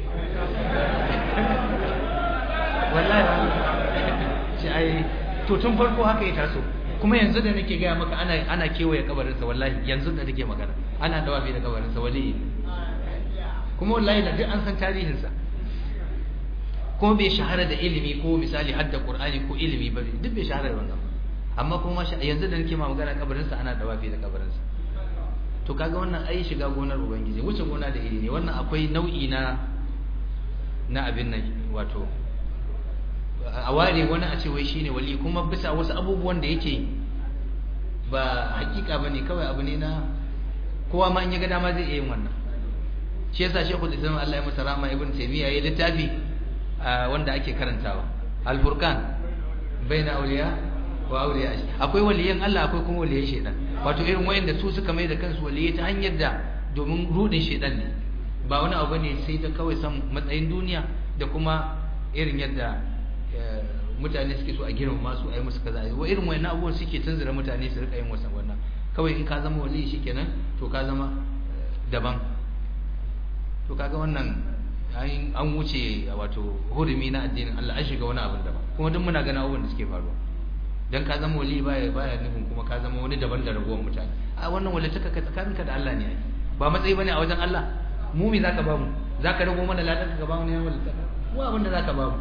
wallahi ce ai to tun farko haka ya taso kuma yanzu da nake gaya maka ana kewaye kabarinsa wallahi yanzu da nake magana ana dawafi da kabarinsa wali kuma wallahi da duk an san tarihinsa kuma bai shahara da ilimi ko misali hadda qur'ani ko ilimi ba duk bai shahara da wannan amma kuma yanzu da nake ma magana kabarinsa ana dawafi da kabarinsa to kaga wannan ai shiga gonar ubangiji wuce gona da iri ne wannan akwai nau'i na abin nan wato a ware wani a ce wai shine wali kuma bisa wasu abubuwan da yake ba hakika bane kawai abu ne na kowa ma in ya ga dama zai iya yin wannan shi yasa Sheikhul Islam Allah ya masa rahma Ibn Taymiyyah yayin littafi wanda ake karantawa Al-Furqan baina awliya wa awliya akwai waliyan Allah akwai kuma waliyan shedan wato irin wayanda su suka mai da kansu waliyai ta hanyar da domin rudin shedan ne ba wani abu ne sai ta kawai san matsayin duniya da kuma irin yadda mutane suke so a girmama su a yi musu kaza wa irin wayannan abubuwan suke tunzura mutane su rika yin wasan wannan kawai in ka zama wali shikenan to ka zama daban to kaga wannan an wuce wato hurumi na addinin Allah an shiga wani abin daban kuma duk muna ganin abubuwan da suke faruwa dan ka zama wali baya nufin kuma ka zama wani daban da ragowar mutane a wannan wali taka tsakaninka da Allah ne ai ba matsayi bane a wajen Allah mu me zaka ba mu zaka rago mana ladan ka ba mu ne wali taka mu abin da zaka ba mu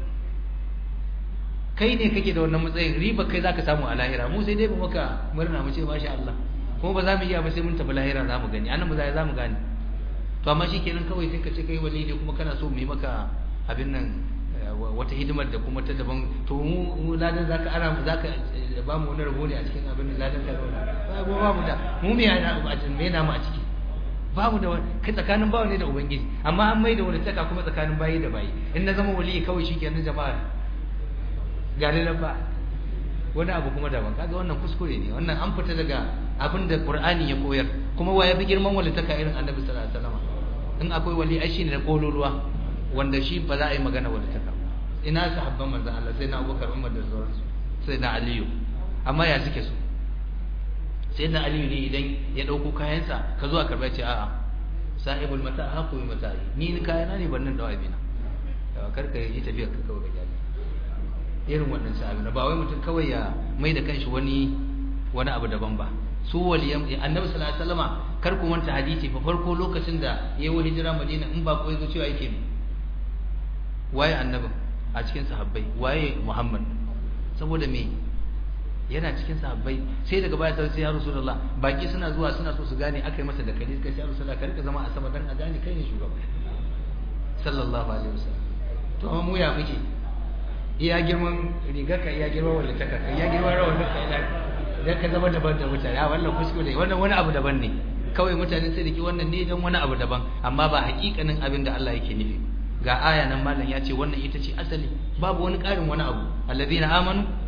kai ne kake da wannan matsayin riba kai zaka samu a lahira mu sai dai ba maka murna mu ce masha Allah kuma ba za mu iya ba sai mun tafi lahira za mu gani anan ba za mu gani to amma shikenan kawai sai ka ce kai wali ne kuma kana so mu yi maka abin nan wata hidimar da kuma ta daban to mu ladan zaka ara mu zaka ba mu wani rabo ne a cikin abin ladan ka ba mu da mu me yana mu a ciki babu da kai tsakanin bawa ne da ubangiji amma an mai da wani taka kuma tsakanin bayi da bayi in na zama wali kawai shikenan jama'a gane na ba wani abu kuma daban kaga wannan kuskure ne wannan an fita daga abin da Qur'ani ya koyar kuma waye bi girman walitaka irin Annabi sallallahu alaihi wasallam in akwai wali ai shine na kololuwa wanda shi ba za a yi magana walitaka ina sahabban manzon Allah sai na Abubakar Umar da sauransu sai na Aliyu amma ya suke su sai na Aliyu ne idan ya dauko kayansa ka zo a karba ce a'a sahibul mata haqu bi mata'i ni kayana ne ban nan da wabina karka yi tafiya ka kawai ga irin wannan sahabi ba wai mutum kawai ya mai da kanshi wani abu daban ba su waliyan Annabi sallallahu alaihi wasallama kar ku manta hadisi fa farko lokacin da yayi hijira Madina in ba ko yazo cewa yake waye annabi a cikin sahabbai waye Muhammad saboda me yana cikin sahabbai sai daga baya sai ya Rasulullah baki suna zuwa suna so su gane akai masa da kali kai sai Rasulullah ka rika zama a sama dan a gane kai ne shugaba sallallahu alaihi wasallam to amma mu ya muke iya girman rigarka iya girman wallitaka iya girman rawaninka idan ka zama daban da mutane wannan kuskure wannan wani abu daban ne kawai mutane sai dake wannan ne dan wani abu daban amma ba hakikanin abin da Allah yake nufi ga aya nan mallan ya ce wannan ita ce asali babu wani karin wani abu alladhina amanu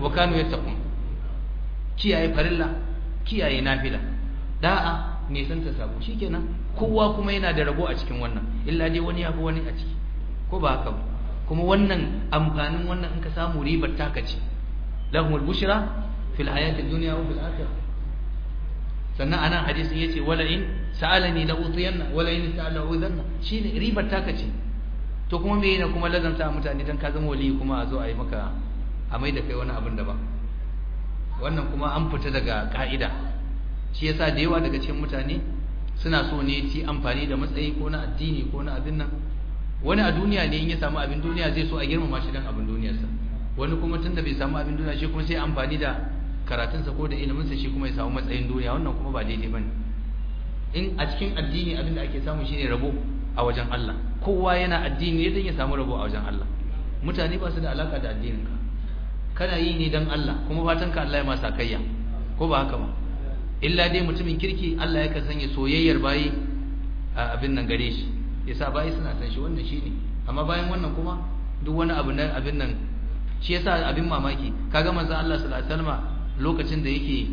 wa kanu yattaqun kiyaye farilla kiyaye nafila da'a nisan ta sabo shikenan kowa kuma yana da rabo a cikin wannan illa dai wani yafi wani a ciki ko ba haka ba kuma wannan amfanin wannan in ka samu ribar taka ce lahumul bushra fil hayatid dunya wa fil akhirah sannan anan hadisin yace wala in sa'alani la utiyanna wala in sa'ala udanna shine ribar taka ce to kuma me yana kuma lazanta mutane dan ka zama wali kuma a zo a yi maka a mai da kai wani abin daban wannan kuma an fita daga ka'ida shi yasa da yawa daga cikin mutane suna so ne ci amfani da matsayi ko na addini ko na abin nan wani a duniya ne in ya samu abin duniya zai so a girmama shi dan abin duniyarsa wani kuma tunda bai samu abin duniya shi kuma sai amfani da karatunsa ko da iliminsa shi kuma ya samu matsayin duniya wannan kuma ba daidai bane in a cikin addini abin da ake samu shine rabo a wajen Allah kowa yana addini ne dan ya samu rabo a wajen Allah mutane ba su da alaka da addinin ka kana yi ne dan Allah kuma fatan ka Allah ya masa kayya ko ba haka ba illa dai mutumin kirki Allah yake sanya soyayyar bayi a abin nan gare shi yasa bayi suna san shi wannan shine amma bayan wannan kuma duk wani abu na abin nan shi yasa abin mamaki kaga manzon Allah sallallahu alaihi wasallam lokacin da yake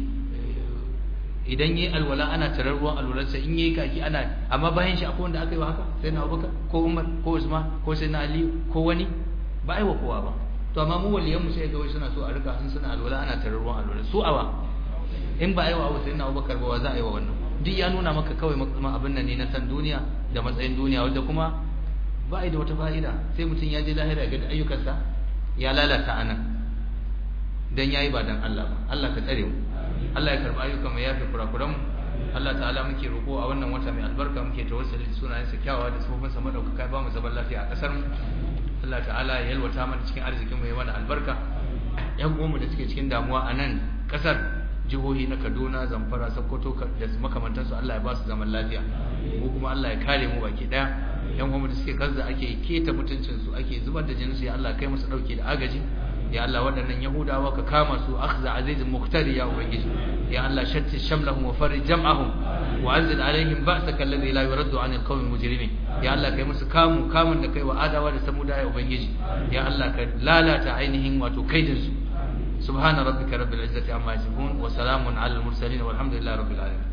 idan yayi alwala ana tarar ruwan alwalarsa in yayi kaki ana amma bayan shi akwai wanda aka yi wa haka sai na Abubakar ko Umar ko Usman ko sai na Ali ko wani ba ai wa kowa ba to amma mu waliyan mu sai ga wai suna so a rika in suna alwala ana tarar ruwan alwala su awa in ba ai wa sai na Abubakar ba wa za a yi wa wannan duk ya nuna maka kawai abin nan ne na san duniya da matsayin duniya wanda kuma ba ai da wata fa'ida sai mutum ya je lahira ga ayyukansa ya lalata anan dan yayi ba dan Allah ba Allah ka tsare mu Allah ya karba ayyukan mu yafi kurakuran mu Allah ta'ala muke roko a wannan wata mai albarka muke tawassuli da sunayensa kyawawa da sifofin sa madaukaka ba mu zaman lafiya a kasar mu Allah ta'ala ya yalwata mana cikin arzikin mu ya mana albarka yan uwan mu da suke cikin damuwa a nan kasar jihohi na Kaduna Zamfara Sokoto da makamantansu Allah ya ba su zaman lafiya mu kuma Allah ya kare mu baki daya yan uwan mu da suke kaza ake keta mutuncin su ake zubar da jinin su ya Allah kai musu dauke da agaji ya Allah waɗannan Yahudawa ka kama su akhza azizin muqtari ya ubangiji ya Allah shatti shamlahum wa farij jam'ahum wa anzil alaihim ba'saka alladhi la yuraddu 'anil qawmil mujrimin ya Allah kai musu kamun da kai wa adawa da samuda ya ubangiji ya Allah ka lalata ainihin wato kaidin su subhana rabbika rabbil izzati amma yasifun wa salamun 'alal mursalin walhamdulillahi rabbil alamin